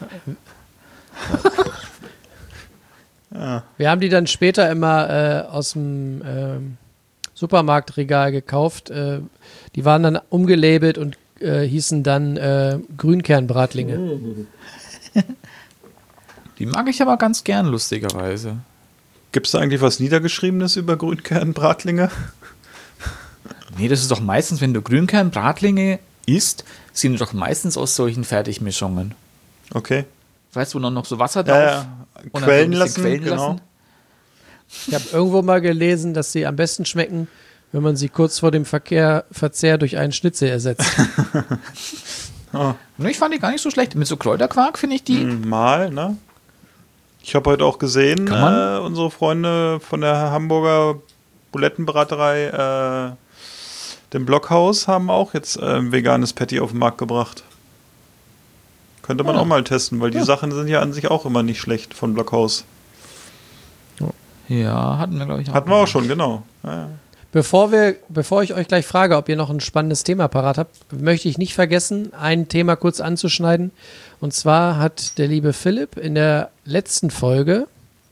S3: Ja. Wir haben die dann später immer aus dem Supermarktregal gekauft. Die waren dann umgelabelt und hießen dann Grünkernbratlinge.
S4: Die mag ich aber ganz gern, lustigerweise.
S2: Gibt es da eigentlich was Niedergeschriebenes über Grünkernbratlinge?
S4: Nee, das ist doch meistens, wenn du Grünkernbratlinge isst, sind doch meistens aus solchen Fertigmischungen.
S2: Okay.
S4: Weißt du, wo noch so Wasser drauf?
S2: Ja. Quellen lassen,
S3: Ich habe irgendwo mal gelesen, dass sie am besten schmecken, wenn man sie kurz vor dem Verzehr durch einen Schnitzel ersetzt.
S4: Ich fand die gar nicht so schlecht. Mit so Kräuterquark finde ich die.
S2: Mal, ne? Ich habe heute auch gesehen, unsere Freunde von der Hamburger Bulettenbraterei, dem Blockhaus, haben auch jetzt ein veganes Patty auf den Markt gebracht. Könnte man auch mal testen, weil die Sachen sind ja an sich auch immer nicht schlecht von Blockhaus.
S4: Ja, hatten wir, glaube ich, auch.
S2: Hatten wir auch schon, genau. Ja.
S3: Bevor ich euch gleich frage, ob ihr noch ein spannendes Thema parat habt, möchte ich nicht vergessen, ein Thema kurz anzuschneiden. Und zwar hat der liebe Philipp in der letzten Folge,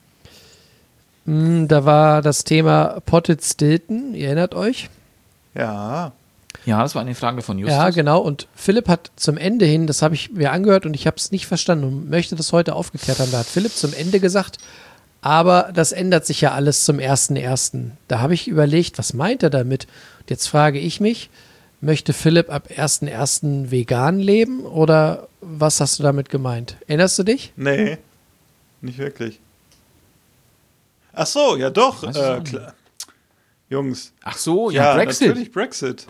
S3: da war das Thema Potted Stilton, ihr erinnert euch?
S2: Ja.
S4: Ja, das war eine Frage von Justus.
S3: Ja, genau. Und Philipp hat zum Ende hin, das habe ich mir angehört und ich habe es nicht verstanden und möchte das heute aufgeklärt haben. Da hat Philipp zum Ende gesagt, aber das ändert sich ja alles zum 1.1. Da habe ich überlegt, was meint er damit? Und jetzt frage ich mich, möchte Philipp ab 1.1. vegan leben oder was hast du damit gemeint? Erinnerst du dich?
S2: Nee, nicht wirklich. Ach so, ja doch. Klar. Jungs.
S4: Ach so, ja, Brexit.
S2: Natürlich Brexit.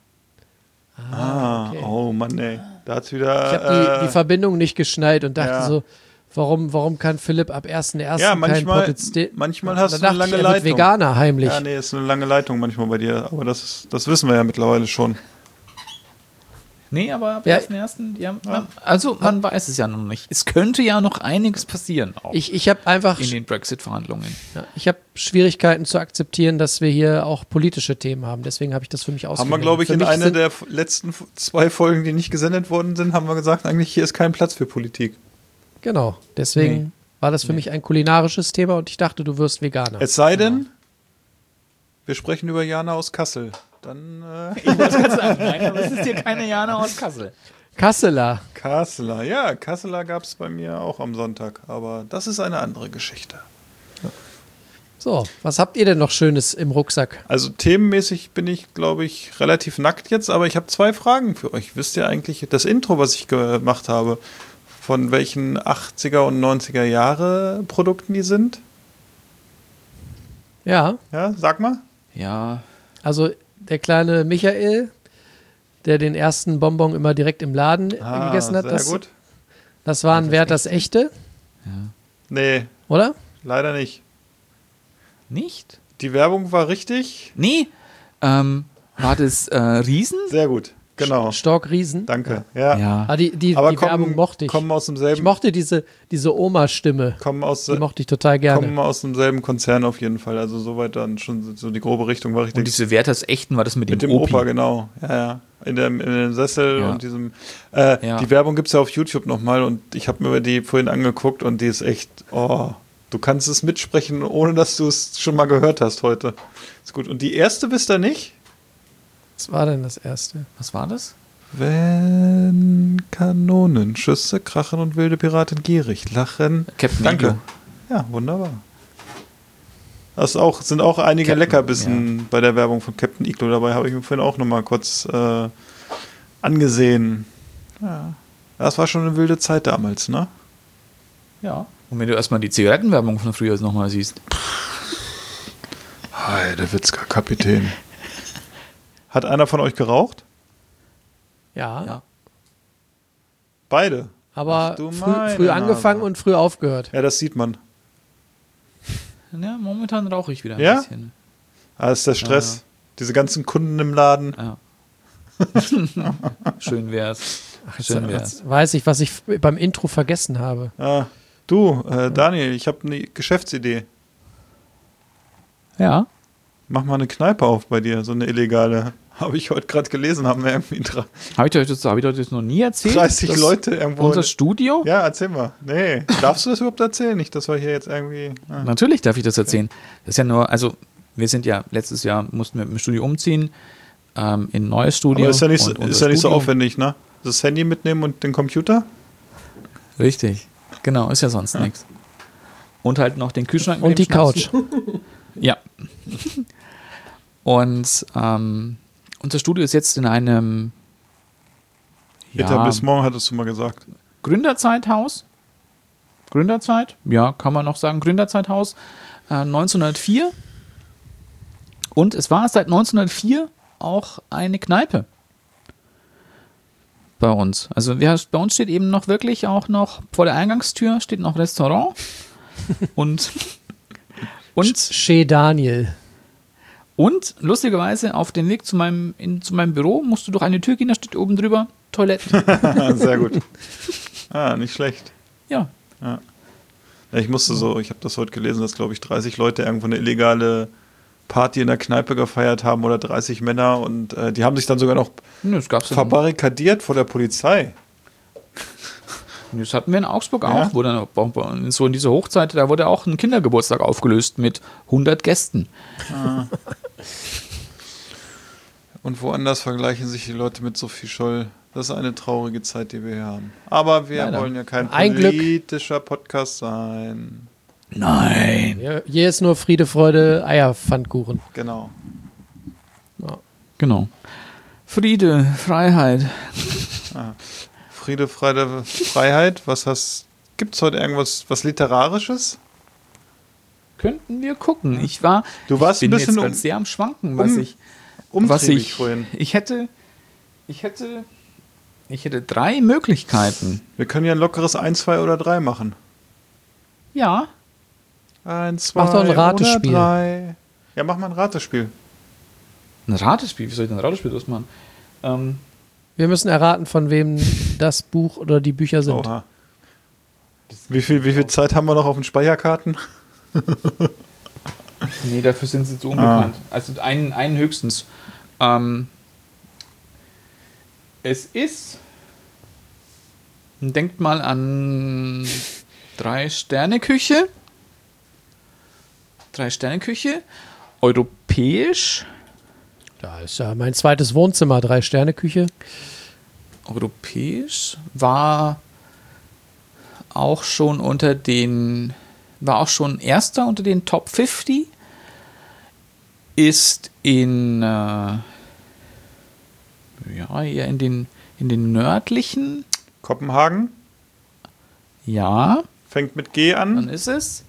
S3: Okay.
S2: Oh Mann, ey. Da hat's wieder.
S3: Ich habe die Verbindung nicht geschnallt und dachte so, warum kann Philipp ab 1.1.
S2: Ja,
S3: manchmal
S2: hast du eine lange
S3: er
S2: Leitung.
S3: wird Veganer heimlich.
S2: Ja, nee, ist eine lange Leitung manchmal bei dir, aber das wissen wir ja mittlerweile schon.
S4: Nee, aber ab 1.1. Ja, man weiß es ja noch nicht. Es könnte ja noch einiges passieren auch
S3: Ich habe einfach
S4: in den Brexit-Verhandlungen.
S3: Ja, ich habe Schwierigkeiten zu akzeptieren, dass wir hier auch politische Themen haben. Deswegen habe ich das für mich ausgewählt.
S2: Haben wir, glaube ich, in einer der letzten 2 Folgen, die nicht gesendet worden sind, haben wir gesagt, eigentlich hier ist kein Platz für Politik.
S3: Genau, deswegen war das für mich ein kulinarisches Thema und ich dachte, du wirst Veganer.
S2: Es sei denn, wir sprechen über Jana aus Kassel. Dann,
S4: Ich wollte gerade sagen, nein, aber es ist hier keine Jana aus Kassel.
S3: Kasseler,
S2: ja, Kasseler gab es bei mir auch am Sonntag, aber das ist eine andere Geschichte.
S3: So, was habt ihr denn noch Schönes im Rucksack?
S2: Also themenmäßig bin ich, glaube ich, relativ nackt jetzt, aber ich habe 2 Fragen für euch. Wisst ihr eigentlich das Intro, was ich gemacht habe, von welchen 80er und 90er Jahre Produkten die sind?
S3: Ja.
S2: Ja, sag mal.
S4: Ja.
S3: Also der kleine Michael, der den ersten Bonbon immer direkt im Laden gegessen hat.
S2: Sehr gut.
S3: Das war ein Werthers Echte.
S4: Ja.
S2: Nee.
S3: Oder?
S2: Leider nicht.
S4: Nicht?
S2: Die Werbung war richtig.
S4: Nee. War das Riesen?
S2: Sehr gut. Genau.
S3: Stork Riesen.
S2: Danke. Ja.
S3: Aber die Werbung mochte ich.
S2: Kommen aus demselben.
S3: Ich mochte diese Oma-Stimme. Die mochte ich total gerne.
S2: Kommen aus demselben Konzern auf jeden Fall. Also soweit dann schon so die grobe Richtung war richtig.
S4: Und diese Werthers Echten war das mit dem
S2: Opa, genau. Ja. In dem Sessel und diesem. Die Werbung gibt es ja auf YouTube nochmal und ich habe mir die vorhin angeguckt und die ist echt. Oh, du kannst es mitsprechen, ohne dass du es schon mal gehört hast heute. Ist gut. Und die erste wisst ihr nicht?
S3: Was war denn das erste?
S4: Was war das?
S2: Wenn Kanonenschüsse krachen und wilde Piraten gierig lachen.
S4: Captain
S2: Danke.
S4: Iglo.
S2: Ja, wunderbar. Das sind auch einige Leckerbissen bei der Werbung von Captain Iglo dabei. Habe ich mir vorhin auch nochmal kurz angesehen. Ja. Das war schon eine wilde Zeit damals, ne?
S4: Ja. Und wenn du erstmal die Zigarettenwerbung von früher nochmal siehst.
S2: Hi, der Witzka Kapitän. Hat einer von euch geraucht?
S3: Ja.
S2: Beide?
S3: Aber früh angefangen und früh aufgehört.
S2: Ja, das sieht man.
S4: Ja, momentan rauche ich wieder ein bisschen.
S2: Das ist der Stress. Ja. Diese ganzen Kunden im Laden.
S4: Ja. Schön wär's.
S3: Schön wär's. Weiß ich, was ich beim Intro vergessen habe.
S2: Du, Daniel, ich habe eine Geschäftsidee.
S4: Ja.
S2: Mach mal eine Kneipe auf bei dir, so eine illegale. Habe ich heute gerade gelesen, haben wir irgendwie
S4: Habe ich euch das noch nie erzählt?
S2: 30 Leute irgendwo.
S4: Unser Studio?
S2: Ja, erzähl mal. Nee, darfst du das überhaupt erzählen? Nicht, dass wir hier jetzt irgendwie...
S4: Natürlich darf ich das erzählen. Das ist ja nur, also wir sind ja, letztes Jahr mussten wir mit dem Studio umziehen, in ein neues Studio.
S2: Aber ist ja nicht so aufwendig, ne? Das Handy mitnehmen und den Computer?
S4: Richtig, genau, ist ja sonst nichts. Und halt noch den Kühlschrank.
S3: Und die Couch.
S4: Ja. Und unser Studio ist jetzt in einem
S2: Etablissement, hattest du mal gesagt.
S4: Gründerzeithaus. Gründerzeit, ja, kann man noch sagen. Gründerzeithaus 1904.
S1: Und es war seit 1904 auch eine Kneipe bei uns. Also bei uns steht eben noch wirklich auch noch vor der Eingangstür steht noch Restaurant und
S3: Chez Daniel.
S1: Und lustigerweise auf dem Weg zu meinem Büro musst du durch eine Tür gehen, da steht oben drüber Toiletten.
S2: Sehr gut. Nicht schlecht.
S1: Ja.
S2: Ja, ich habe das heute gelesen, dass, glaube ich, 30 Leute irgendwo eine illegale Party in der Kneipe gefeiert haben oder 30 Männer und die haben sich dann sogar noch verbarrikadiert vor der Polizei.
S1: Das hatten wir in Augsburg auch, wo dann so in dieser Hochzeit, da wurde auch ein Kindergeburtstag aufgelöst mit 100 Gästen.
S2: Und woanders vergleichen sich die Leute mit Sophie Scholl. Das ist eine traurige Zeit, die wir hier haben. Aber wir wollen ja kein politischer Podcast sein.
S1: Nein.
S3: Hier ist nur Friede, Freude, Eierpfannkuchen.
S2: Genau.
S3: Ja.
S1: Genau. Friede, Freiheit.
S2: Friede, Freude, Freiheit. Gibt's heute irgendwas
S1: Literarisches? Könnten wir gucken. Ich bin
S2: ein bisschen
S1: jetzt sehr am Schwanken,
S2: vorhin.
S1: Ich hätte 3 Möglichkeiten.
S2: Wir können ja ein lockeres 1, 2 oder 3 machen.
S1: Ja.
S2: 1, 2
S3: mach doch ein Ratespiel.
S2: Oder 3. Ja, mach mal ein Ratespiel.
S1: Ein Ratespiel? Wie soll ich denn ein Ratespiel draus machen?
S3: Wir müssen erraten, von wem das Buch oder die Bücher sind.
S2: Oha. Wie viel Zeit haben wir noch auf den Speicherkarten?
S1: Nee, dafür sind sie zu unbekannt. Also einen höchstens. Es ist... Denkt mal an 3-Sterne-Küche. 3-Sterne-Küche. Europäisch.
S3: Da ist ja mein zweites Wohnzimmer, 3-Sterne-Küche.
S1: Europäisch war auch schon erster unter den Top 50. Ist eher in den nördlichen.
S2: Kopenhagen?
S1: Ja.
S2: Fängt mit G an?
S1: Dann ist es.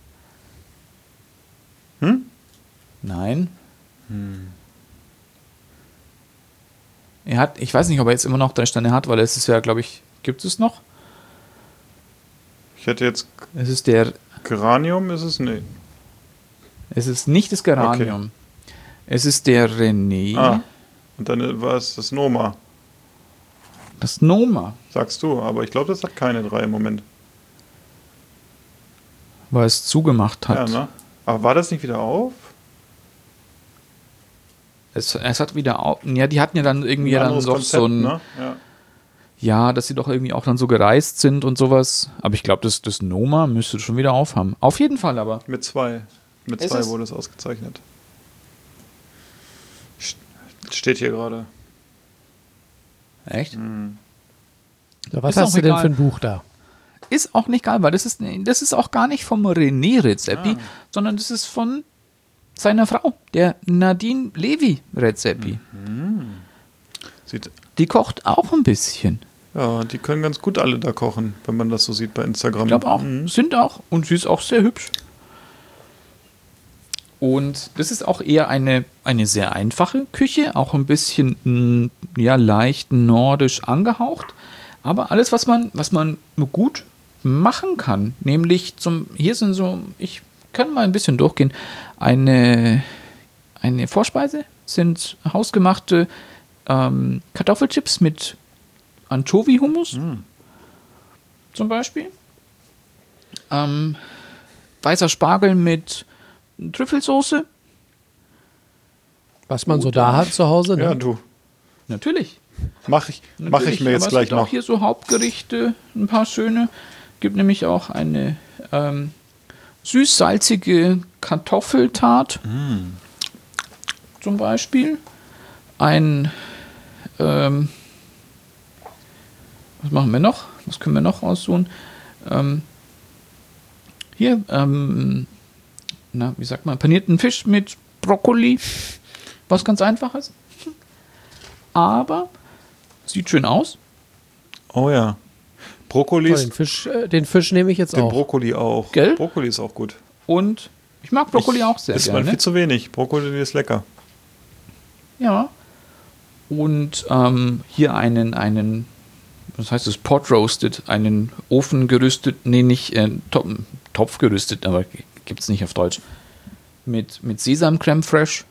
S1: Nein. Ich weiß nicht, ob er jetzt immer noch 3 Sterne hat, weil es ist ja, glaube ich, gibt es noch?
S2: Ich hätte jetzt.
S1: Es ist der.
S2: Geranium ist es? Nee.
S1: Es ist nicht das Geranium. Okay. Es ist der René.
S2: Und dann war es das Noma.
S1: Das Noma.
S2: Sagst du, aber ich glaube, das hat keine 3 im Moment.
S1: Weil es zugemacht hat.
S2: Ja, ne? Aber war das nicht wieder auf?
S1: Es hat wieder auf. Ja, die hatten ja dann irgendwie dann doch
S2: Konzept,
S1: so ein.
S2: Ne?
S1: Ja, dass sie doch irgendwie auch dann so gereist sind und sowas. Aber ich glaube, das Noma müsste schon wieder aufhaben. Auf jeden Fall aber.
S2: Mit 2. Mit 2 wurde es ausgezeichnet. Steht hier gerade.
S1: Echt?
S3: Ja, was hast du denn für ein Buch da?
S1: Ist auch nicht geil, weil das ist auch gar nicht vom René Redzepi, sondern das ist von seiner Frau, der Nadine Levi Redzepi. Die kocht auch ein bisschen.
S2: Ja, die können ganz gut alle da kochen, wenn man das so sieht bei Instagram.
S1: Ich glaube auch. Sind auch. Und sie ist auch sehr hübsch. Und das ist auch eher eine sehr einfache Küche, auch ein bisschen leicht nordisch angehaucht. Aber alles, was man gut machen kann, nämlich hier sind so, ich kann mal ein bisschen durchgehen, eine Vorspeise sind hausgemachte Kartoffelchips mit Anchovy-Hummus zum Beispiel. Weißer Spargel mit Trüffelsoße.
S3: Was man so da hat zu Hause, ne?
S2: Ja, du.
S1: Natürlich.
S2: Mach ich mir jetzt gleich noch.
S1: Auch hier so Hauptgerichte, ein paar schöne. Gibt nämlich auch eine süß-salzige Kartoffeltart. Zum Beispiel. Was machen wir noch? Was können wir noch aussuchen? Wie sagt man? Panierten Fisch mit Brokkoli. Was ganz Einfaches. Aber sieht schön aus.
S2: Oh ja. Brokkoli.
S3: Den Fisch nehme ich jetzt
S2: den
S3: auch.
S2: Brokkoli auch.
S1: Gell?
S2: Brokkoli ist auch gut.
S1: Und ich mag Brokkoli auch sehr
S2: ist
S1: gerne.
S2: mal viel zu wenig. Brokkoli ist lecker.
S4: Ja. Und hier einen, was heißt das, Pot Roasted, einen Ofen gerüstet, nee, nicht Topf gerüstet, aber gibt's nicht auf Deutsch. Mit Sesam Creme Fraiche.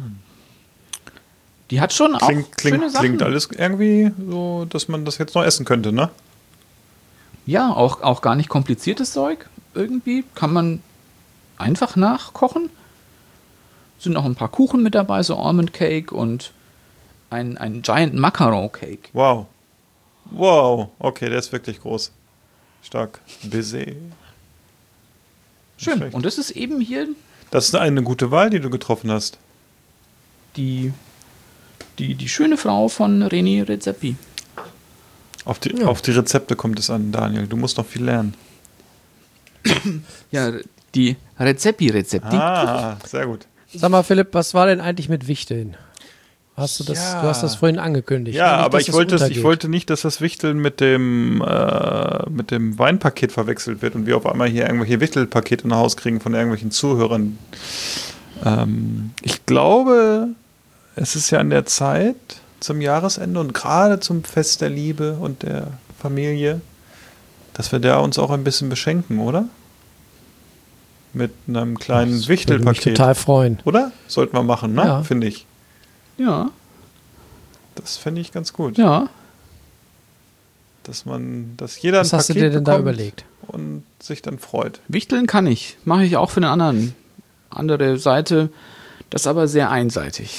S4: Die hat schon auch schöne Sachen.
S2: Klingt alles irgendwie so, dass man das jetzt noch essen könnte, ne?
S4: Ja, auch gar nicht kompliziertes Zeug. Irgendwie kann man einfach nachkochen. Sind noch ein paar Kuchen mit dabei, so Almond Cake und ein Giant Macaron Cake.
S2: Wow. Wow. Okay, der ist wirklich groß. Stark. Baiser.
S4: Schön. Und das ist eben hier
S2: das ist eine gute Wahl, die du getroffen hast.
S4: Die schöne Frau von René Redzepi.
S2: Auf die Rezepte kommt es an, Daniel. Du musst noch viel lernen.
S4: Ja, die Redzepi-Rezepte.
S2: Ah, sehr gut.
S3: Sag mal, Philipp, was war denn eigentlich mit Wichteln? Du hast das vorhin angekündigt.
S2: Ja,
S3: nicht,
S2: aber ich
S3: untergeht.
S2: wollte nicht, dass das Wichteln mit dem Weinpaket verwechselt wird und wir auf einmal hier irgendwelche Wichtelpakete nach Hause kriegen von irgendwelchen Zuhörern. Ich glaube, es ist ja an der Zeit zum Jahresende und gerade zum Fest der Liebe und der Familie, dass wir da uns auch ein bisschen beschenken, oder? Mit einem kleinen
S3: Das würde mich
S2: Wichtelpaket.
S3: total freuen.
S2: Oder? Sollten wir machen, ne?
S3: Ja.
S2: Finde ich.
S4: Ja.
S2: Das fände ich ganz gut.
S4: Ja.
S2: Dass jeder
S3: Was
S2: ein
S3: hast du
S2: Paket
S3: dir denn da
S2: bekommt
S3: überlegt?
S2: und sich dann freut.
S4: Wichteln kann ich. Mache ich auch für eine andere Seite. Das ist aber sehr einseitig.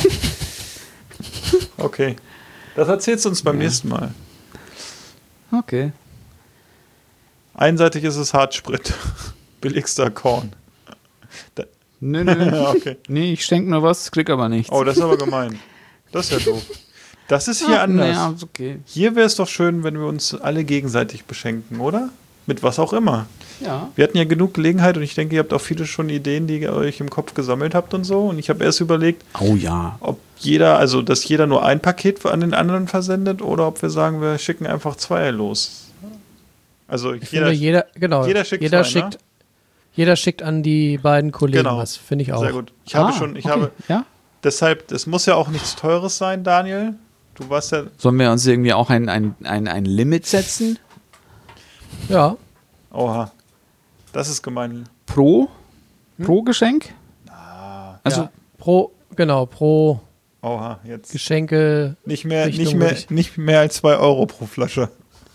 S2: Okay. Das erzählst du uns beim nächsten Mal.
S4: Okay.
S2: Einseitig ist es Hartsprit. Billigster Korn.
S4: Nee.
S2: Okay.
S4: Nee, ich schenke nur was, krieg aber nichts.
S2: Oh, das ist aber gemein. Das ist ja doof. Das ist hier anders.
S4: Ja, ist okay.
S2: Hier wäre es doch schön, wenn wir uns alle gegenseitig beschenken, oder? Mit was auch immer.
S4: Ja.
S2: Wir hatten ja genug Gelegenheit und ich denke, ihr habt auch viele schon Ideen, die ihr euch im Kopf gesammelt habt und so. Und ich habe erst überlegt,
S4: Oh ja.
S2: dass jeder nur ein Paket an den anderen versendet oder ob wir sagen, wir schicken einfach 2 los. Also
S3: Ich finde, jeder schickt
S2: zwei, ne?
S3: Jeder schickt an die beiden Kollegen
S2: Genau.
S3: was, finde ich auch.
S2: Sehr gut.
S4: Ja?
S2: Deshalb, es muss ja auch nichts Teures sein, Daniel. Du warst ja.
S4: Sollen wir uns irgendwie auch ein Limit setzen?
S3: Ja,
S2: Oha. Das ist gemein.
S4: Pro Geschenk? Also
S3: ja. Pro
S2: Oha, jetzt.
S3: Geschenke.
S2: Nicht mehr als 2 Euro pro Flasche.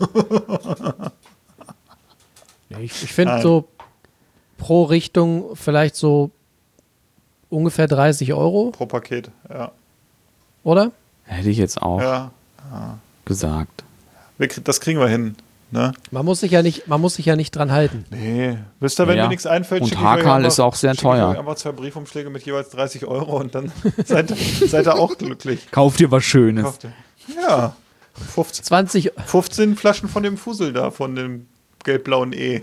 S3: Ich finde so pro Richtung vielleicht so ungefähr 30 Euro,
S2: Pro Paket, ja.
S3: oder?
S4: hätte ich jetzt auch
S2: Ja.
S4: gesagt.
S2: Das kriegen wir hin. Ne?
S3: Man muss sich ja nicht dran halten.
S2: Nee. Wisst ihr, wenn
S4: Ja.
S2: mir nichts einfällt,
S4: Und
S2: schicke ich euch
S4: Hakal
S2: einfach-
S4: ist auch sehr
S2: schicke ich
S4: teuer.
S2: euch einfach 2 Briefumschläge mit jeweils 30 Euro und dann seid ihr auch glücklich.
S4: Kauf dir was Schönes.
S2: Kauft ihr. Ja. 15 Flaschen von dem Fusel da, von dem gelb-blauen E.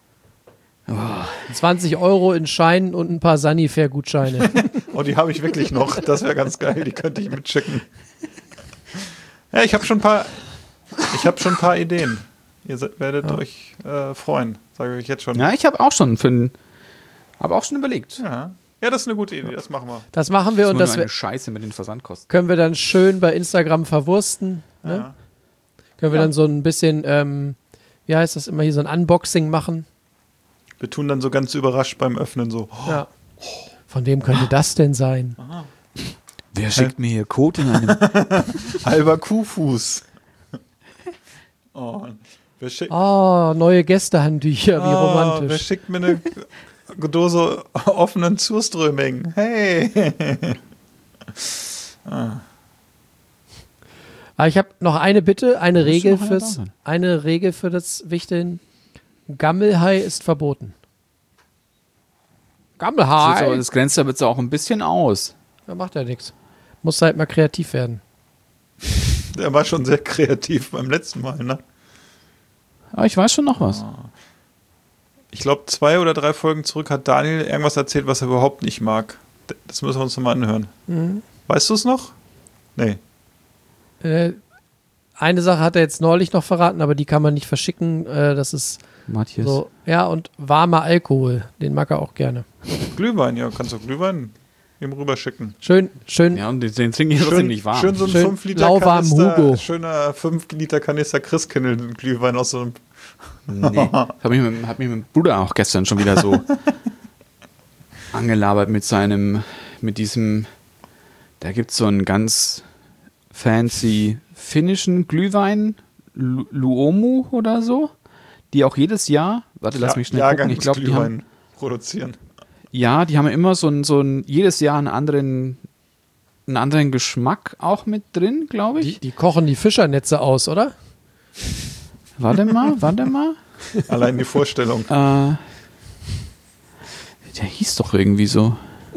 S3: 20 Euro in Scheinen und ein paar Sanifair-Gutscheine.
S2: Oh, die habe ich wirklich noch. Das wäre ganz geil. Die könnte ich mitschicken. Ja, ich habe schon ein paar Ideen. Ihr werdet euch freuen. Sage ich euch jetzt schon.
S4: Ja, ich habe auch schon überlegt.
S2: Ja. Ja, das ist eine gute Idee. Das machen wir.
S3: Das machen wir
S4: Das
S3: und
S4: ist
S3: das
S4: nur eine Scheiße mit den Versandkosten.
S3: können wir dann schön bei Instagram verwursten. Ne?
S2: Ja.
S3: Können wir dann so ein bisschen, wie heißt das immer hier, so ein Unboxing machen.
S2: Wir tun dann so ganz überrascht beim Öffnen so.
S3: Ja. Von wem könnte das denn sein?
S4: Wer schickt mir hier Code in einem...
S2: Halber Kuhfuß. Oh,
S3: Neue Gästehandtücher, wie
S2: Wer
S3: romantisch.
S2: schickt mir eine Dose offenen Surströmming? Hey.
S3: Aber ich habe noch eine Bitte, eine
S4: Muss
S3: Regel
S4: noch einer da sein?
S3: eine Regel für das Wichteln. Gammelhai ist verboten. Gammelhai?
S4: Das grenzt aber jetzt auch ein bisschen aus.
S3: Da macht ja nichts. Muss halt mal kreativ werden.
S2: Der war schon sehr kreativ beim letzten Mal, ne?
S4: Aber ich weiß schon noch was.
S2: Ich glaube, 2 oder 3 Folgen zurück hat Daniel irgendwas erzählt, was er überhaupt nicht mag. Das müssen wir uns nochmal anhören.
S3: Mhm.
S2: Weißt du es noch? Nee.
S3: Eine Sache hat er jetzt neulich noch verraten, aber die kann man nicht verschicken. Das ist
S4: Matthias.
S3: so, ja, und warmer Alkohol, den mag er auch gerne.
S2: Glühwein, ja, kannst du Glühwein? ihm rüberschicken.
S3: Schön.
S1: Ja, und den trinke ich trotzdem nicht warm.
S2: Schön so ein
S3: Schön
S2: 5 Liter
S3: lauwarmen
S2: Kanister,
S3: Hugo.
S2: schöner 5 Liter Kanister Christkindl-Glühwein aus so einem...
S1: Nee. Hat mich mit meinem Bruder auch gestern schon wieder so angelabert mit diesem, da gibt es so einen ganz fancy finnischen Glühwein, Luomu oder so, die auch jedes Jahr, lass mich schnell gucken, ich glaube, die haben,
S2: produzieren.
S1: ja, die haben immer so ein jedes Jahr einen anderen Geschmack auch mit drin, glaube ich.
S3: Die kochen die Fischernetze aus, oder?
S1: Warte mal.
S2: Allein die Vorstellung.
S1: Der hieß doch irgendwie so.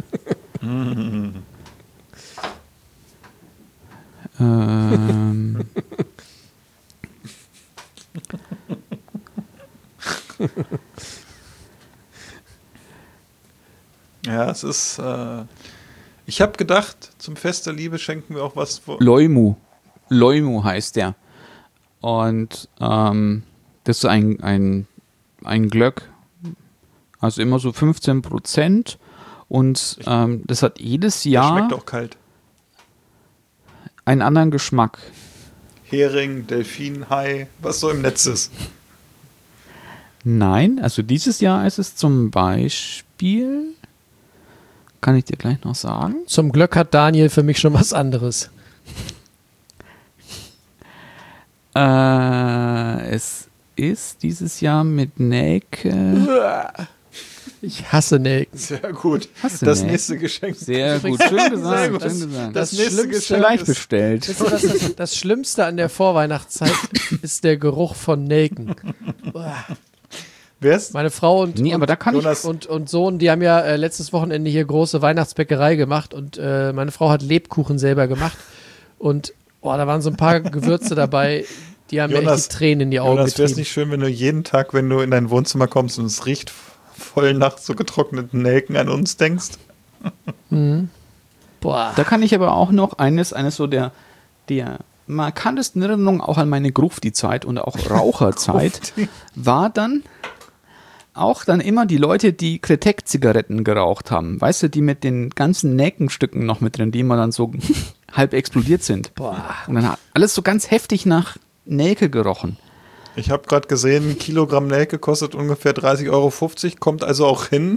S2: Ja, es ist... ich habe gedacht, zum Fest der Liebe schenken wir auch was...
S1: Loimu heißt der. Und das ist ein Glögg, also immer so 15%. Und das hat jedes Jahr
S2: Schmeckt auch kalt.
S1: einen anderen Geschmack.
S2: Hering, Delfin, Hai, was so im Netz ist.
S1: Nein, also dieses Jahr ist es zum Beispiel, kann ich dir gleich noch sagen.
S3: Zum Glück hat Daniel für mich schon was anderes.
S1: Es ist dieses Jahr mit Nelke.
S3: Ich hasse Nelken.
S2: Sehr gut.
S1: Hast du
S2: Das
S1: Nelken?
S2: nächste Geschenk.
S1: Sehr gut, schön gesagt.
S2: Sehr gut.
S1: Schön gesagt.
S2: Das nächste Geschenk
S1: gleich
S2: ist-
S1: bestellt.
S3: Wisst ihr, was das Schlimmste an der Vorweihnachtszeit ist der Geruch von Nelken.
S2: Wer ist?
S3: Meine Frau und,
S1: Nee, aber da kann
S2: Jonas-
S3: und Sohn, die haben ja letztes Wochenende hier große Weihnachtsbäckerei gemacht und meine Frau hat Lebkuchen selber gemacht und da waren so ein paar Gewürze dabei, die haben mir
S2: Jonas-
S3: echt die Tränen in die Augen
S2: Jonas, wäre es
S3: getrieben.
S2: nicht schön, wenn du jeden Tag, wenn du in dein Wohnzimmer kommst und es riecht voll nach so getrockneten Nelken an uns denkst?
S3: Boah.
S1: Da kann ich aber auch noch eines so der markantesten Erinnerungen auch an meine Grufti-Zeit und auch Raucherzeit war dann auch dann immer die Leute, die Kretek-Zigaretten geraucht haben. Weißt du, die mit den ganzen Nelkenstücken noch mit drin, die immer dann so halb explodiert sind.
S3: Boah.
S1: Und dann hat alles so ganz heftig nach Nelke gerochen.
S2: Ich habe gerade gesehen, ein Kilogramm Nelke kostet ungefähr 30,50 Euro, kommt also auch hin.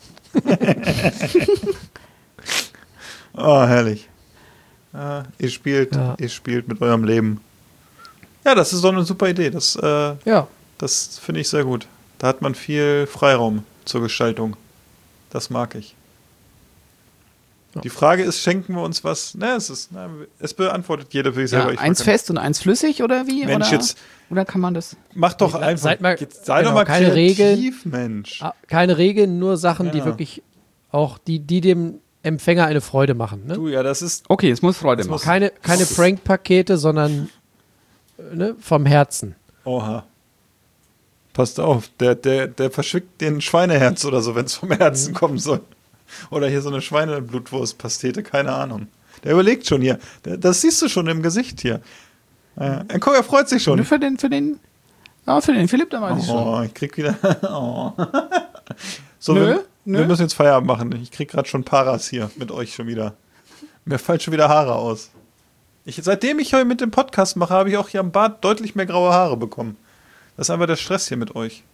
S2: Oh, herrlich. Ihr spielt mit eurem Leben. Ja, das ist doch eine super Idee. Das finde ich sehr gut. Da hat man viel Freiraum zur Gestaltung. Das mag ich.
S3: Ja.
S2: Die Frage ist, schenken wir uns was? Es beantwortet jeder für sich selber.
S1: Ja, eins fest und eins flüssig oder wie?
S2: Mensch,
S1: oder,
S2: jetzt
S1: oder kann man das?
S2: mach doch einfach.
S3: Seid mal-
S2: Jetzt sei doch
S3: genau,
S2: mal
S3: keine
S2: kreativ, Mensch.
S3: Keine Regeln, nur Sachen, die
S2: Ja.
S3: wirklich auch, die dem Empfänger eine Freude machen. Ne?
S2: Du, ja, das ist
S1: Okay, es muss Freude machen.
S3: Keine Prank-Pakete, sondern vom Herzen.
S2: Oha. Passt auf, der verschickt den Schweineherz oder so, wenn es vom Herzen kommen soll. Oder hier so eine Schweineblutwurstpastete, keine Ahnung. Der überlegt schon hier. Das siehst du schon im Gesicht hier. Guck, er freut sich schon.
S1: Nur für den Philipp, da weiß ich schon.
S2: Oh, ich krieg wieder. Oh. So,
S1: Nö.
S2: wir müssen jetzt Feierabend machen. Ich krieg gerade schon Paras hier mit euch schon wieder. Mir fallen schon wieder Haare aus. Seitdem ich heute mit dem Podcast mache, habe ich auch hier am Bart deutlich mehr graue Haare bekommen. Das ist einfach der Stress hier mit euch.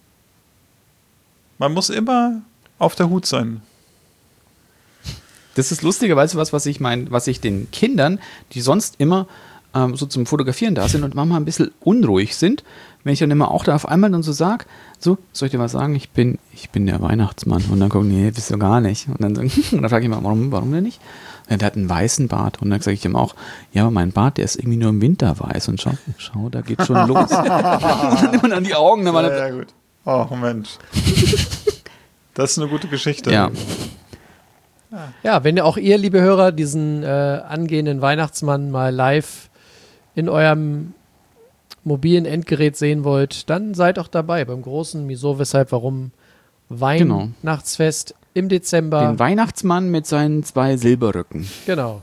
S2: Man muss immer auf der Hut sein.
S1: Das ist lustigerweise was ich den Kindern, die sonst immer so zum Fotografieren da sind und manchmal ein bisschen unruhig sind, wenn ich dann immer auch da auf einmal dann so sage, so, soll ich dir was sagen, ich bin der Weihnachtsmann. Und dann gucken die, nee, bist du gar nicht. Und dann frage ich immer, warum denn nicht? Ja, der hat einen weißen Bart. Und dann sage ich ihm auch, ja, aber mein Bart, der ist irgendwie nur im Winter weiß. Und schau, da geht's schon los. Und dann nimmt man an die Augen.
S2: Ja, gut. Oh, Mensch. Das ist eine gute Geschichte.
S1: Ja.
S3: Ja, wenn auch ihr, liebe Hörer, diesen angehenden Weihnachtsmann mal live in eurem mobilen Endgerät sehen wollt, dann seid auch dabei beim großen Wieso, Weshalb, Warum Weihnachtsfest im Dezember.
S1: Den Weihnachtsmann mit seinen 2 Silberrücken.
S3: Genau.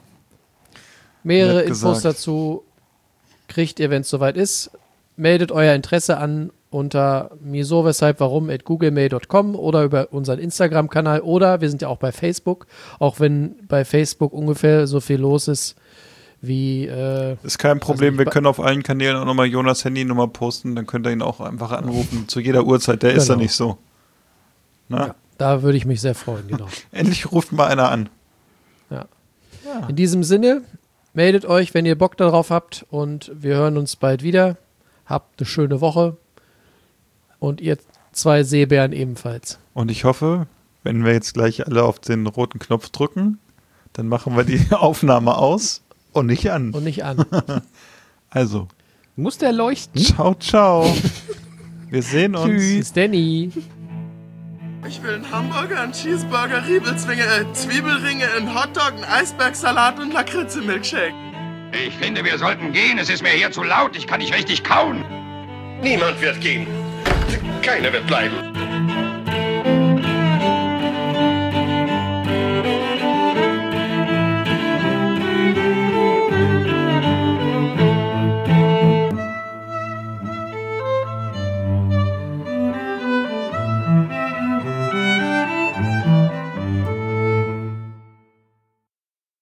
S3: Mehrere
S2: Nett
S3: Infos
S2: gesagt.
S3: dazu kriegt ihr, wenn es soweit ist. Meldet euer Interesse an unter wieso, weshalb, warum @googlemail.com oder über unseren Instagram-Kanal oder wir sind ja auch bei Facebook, auch wenn bei Facebook ungefähr so viel los ist wie
S2: ist kein Problem, wir können auf allen Kanälen auch nochmal Jonas Handynummer posten, dann könnt ihr ihn auch einfach anrufen, zu jeder Uhrzeit, der ist da nicht so. Na?
S3: Ja, da würde ich mich sehr freuen, genau.
S2: Endlich ruft mal einer an.
S3: Ja. In diesem Sinne, meldet euch, wenn ihr Bock darauf habt und wir hören uns bald wieder. Habt eine schöne Woche und ihr 2 Seebären ebenfalls.
S2: Und ich hoffe, wenn wir jetzt gleich alle auf den roten Knopf drücken, dann machen wir die Aufnahme aus und nicht an. Also.
S1: Muss der leuchten?
S2: Ciao, ciao. Wir sehen uns.
S3: Tschüss, Danny.
S10: Ich will einen Hamburger, einen Cheeseburger, Riebelzwinge, Zwiebelringe, einen Hotdog, einen Eisbergsalat und Lakritze-Milkshake.
S5: Ich finde, wir sollten gehen. Es ist mir hier zu laut. Ich kann nicht richtig kauen.
S10: Niemand wird gehen. Keiner wird bleiben.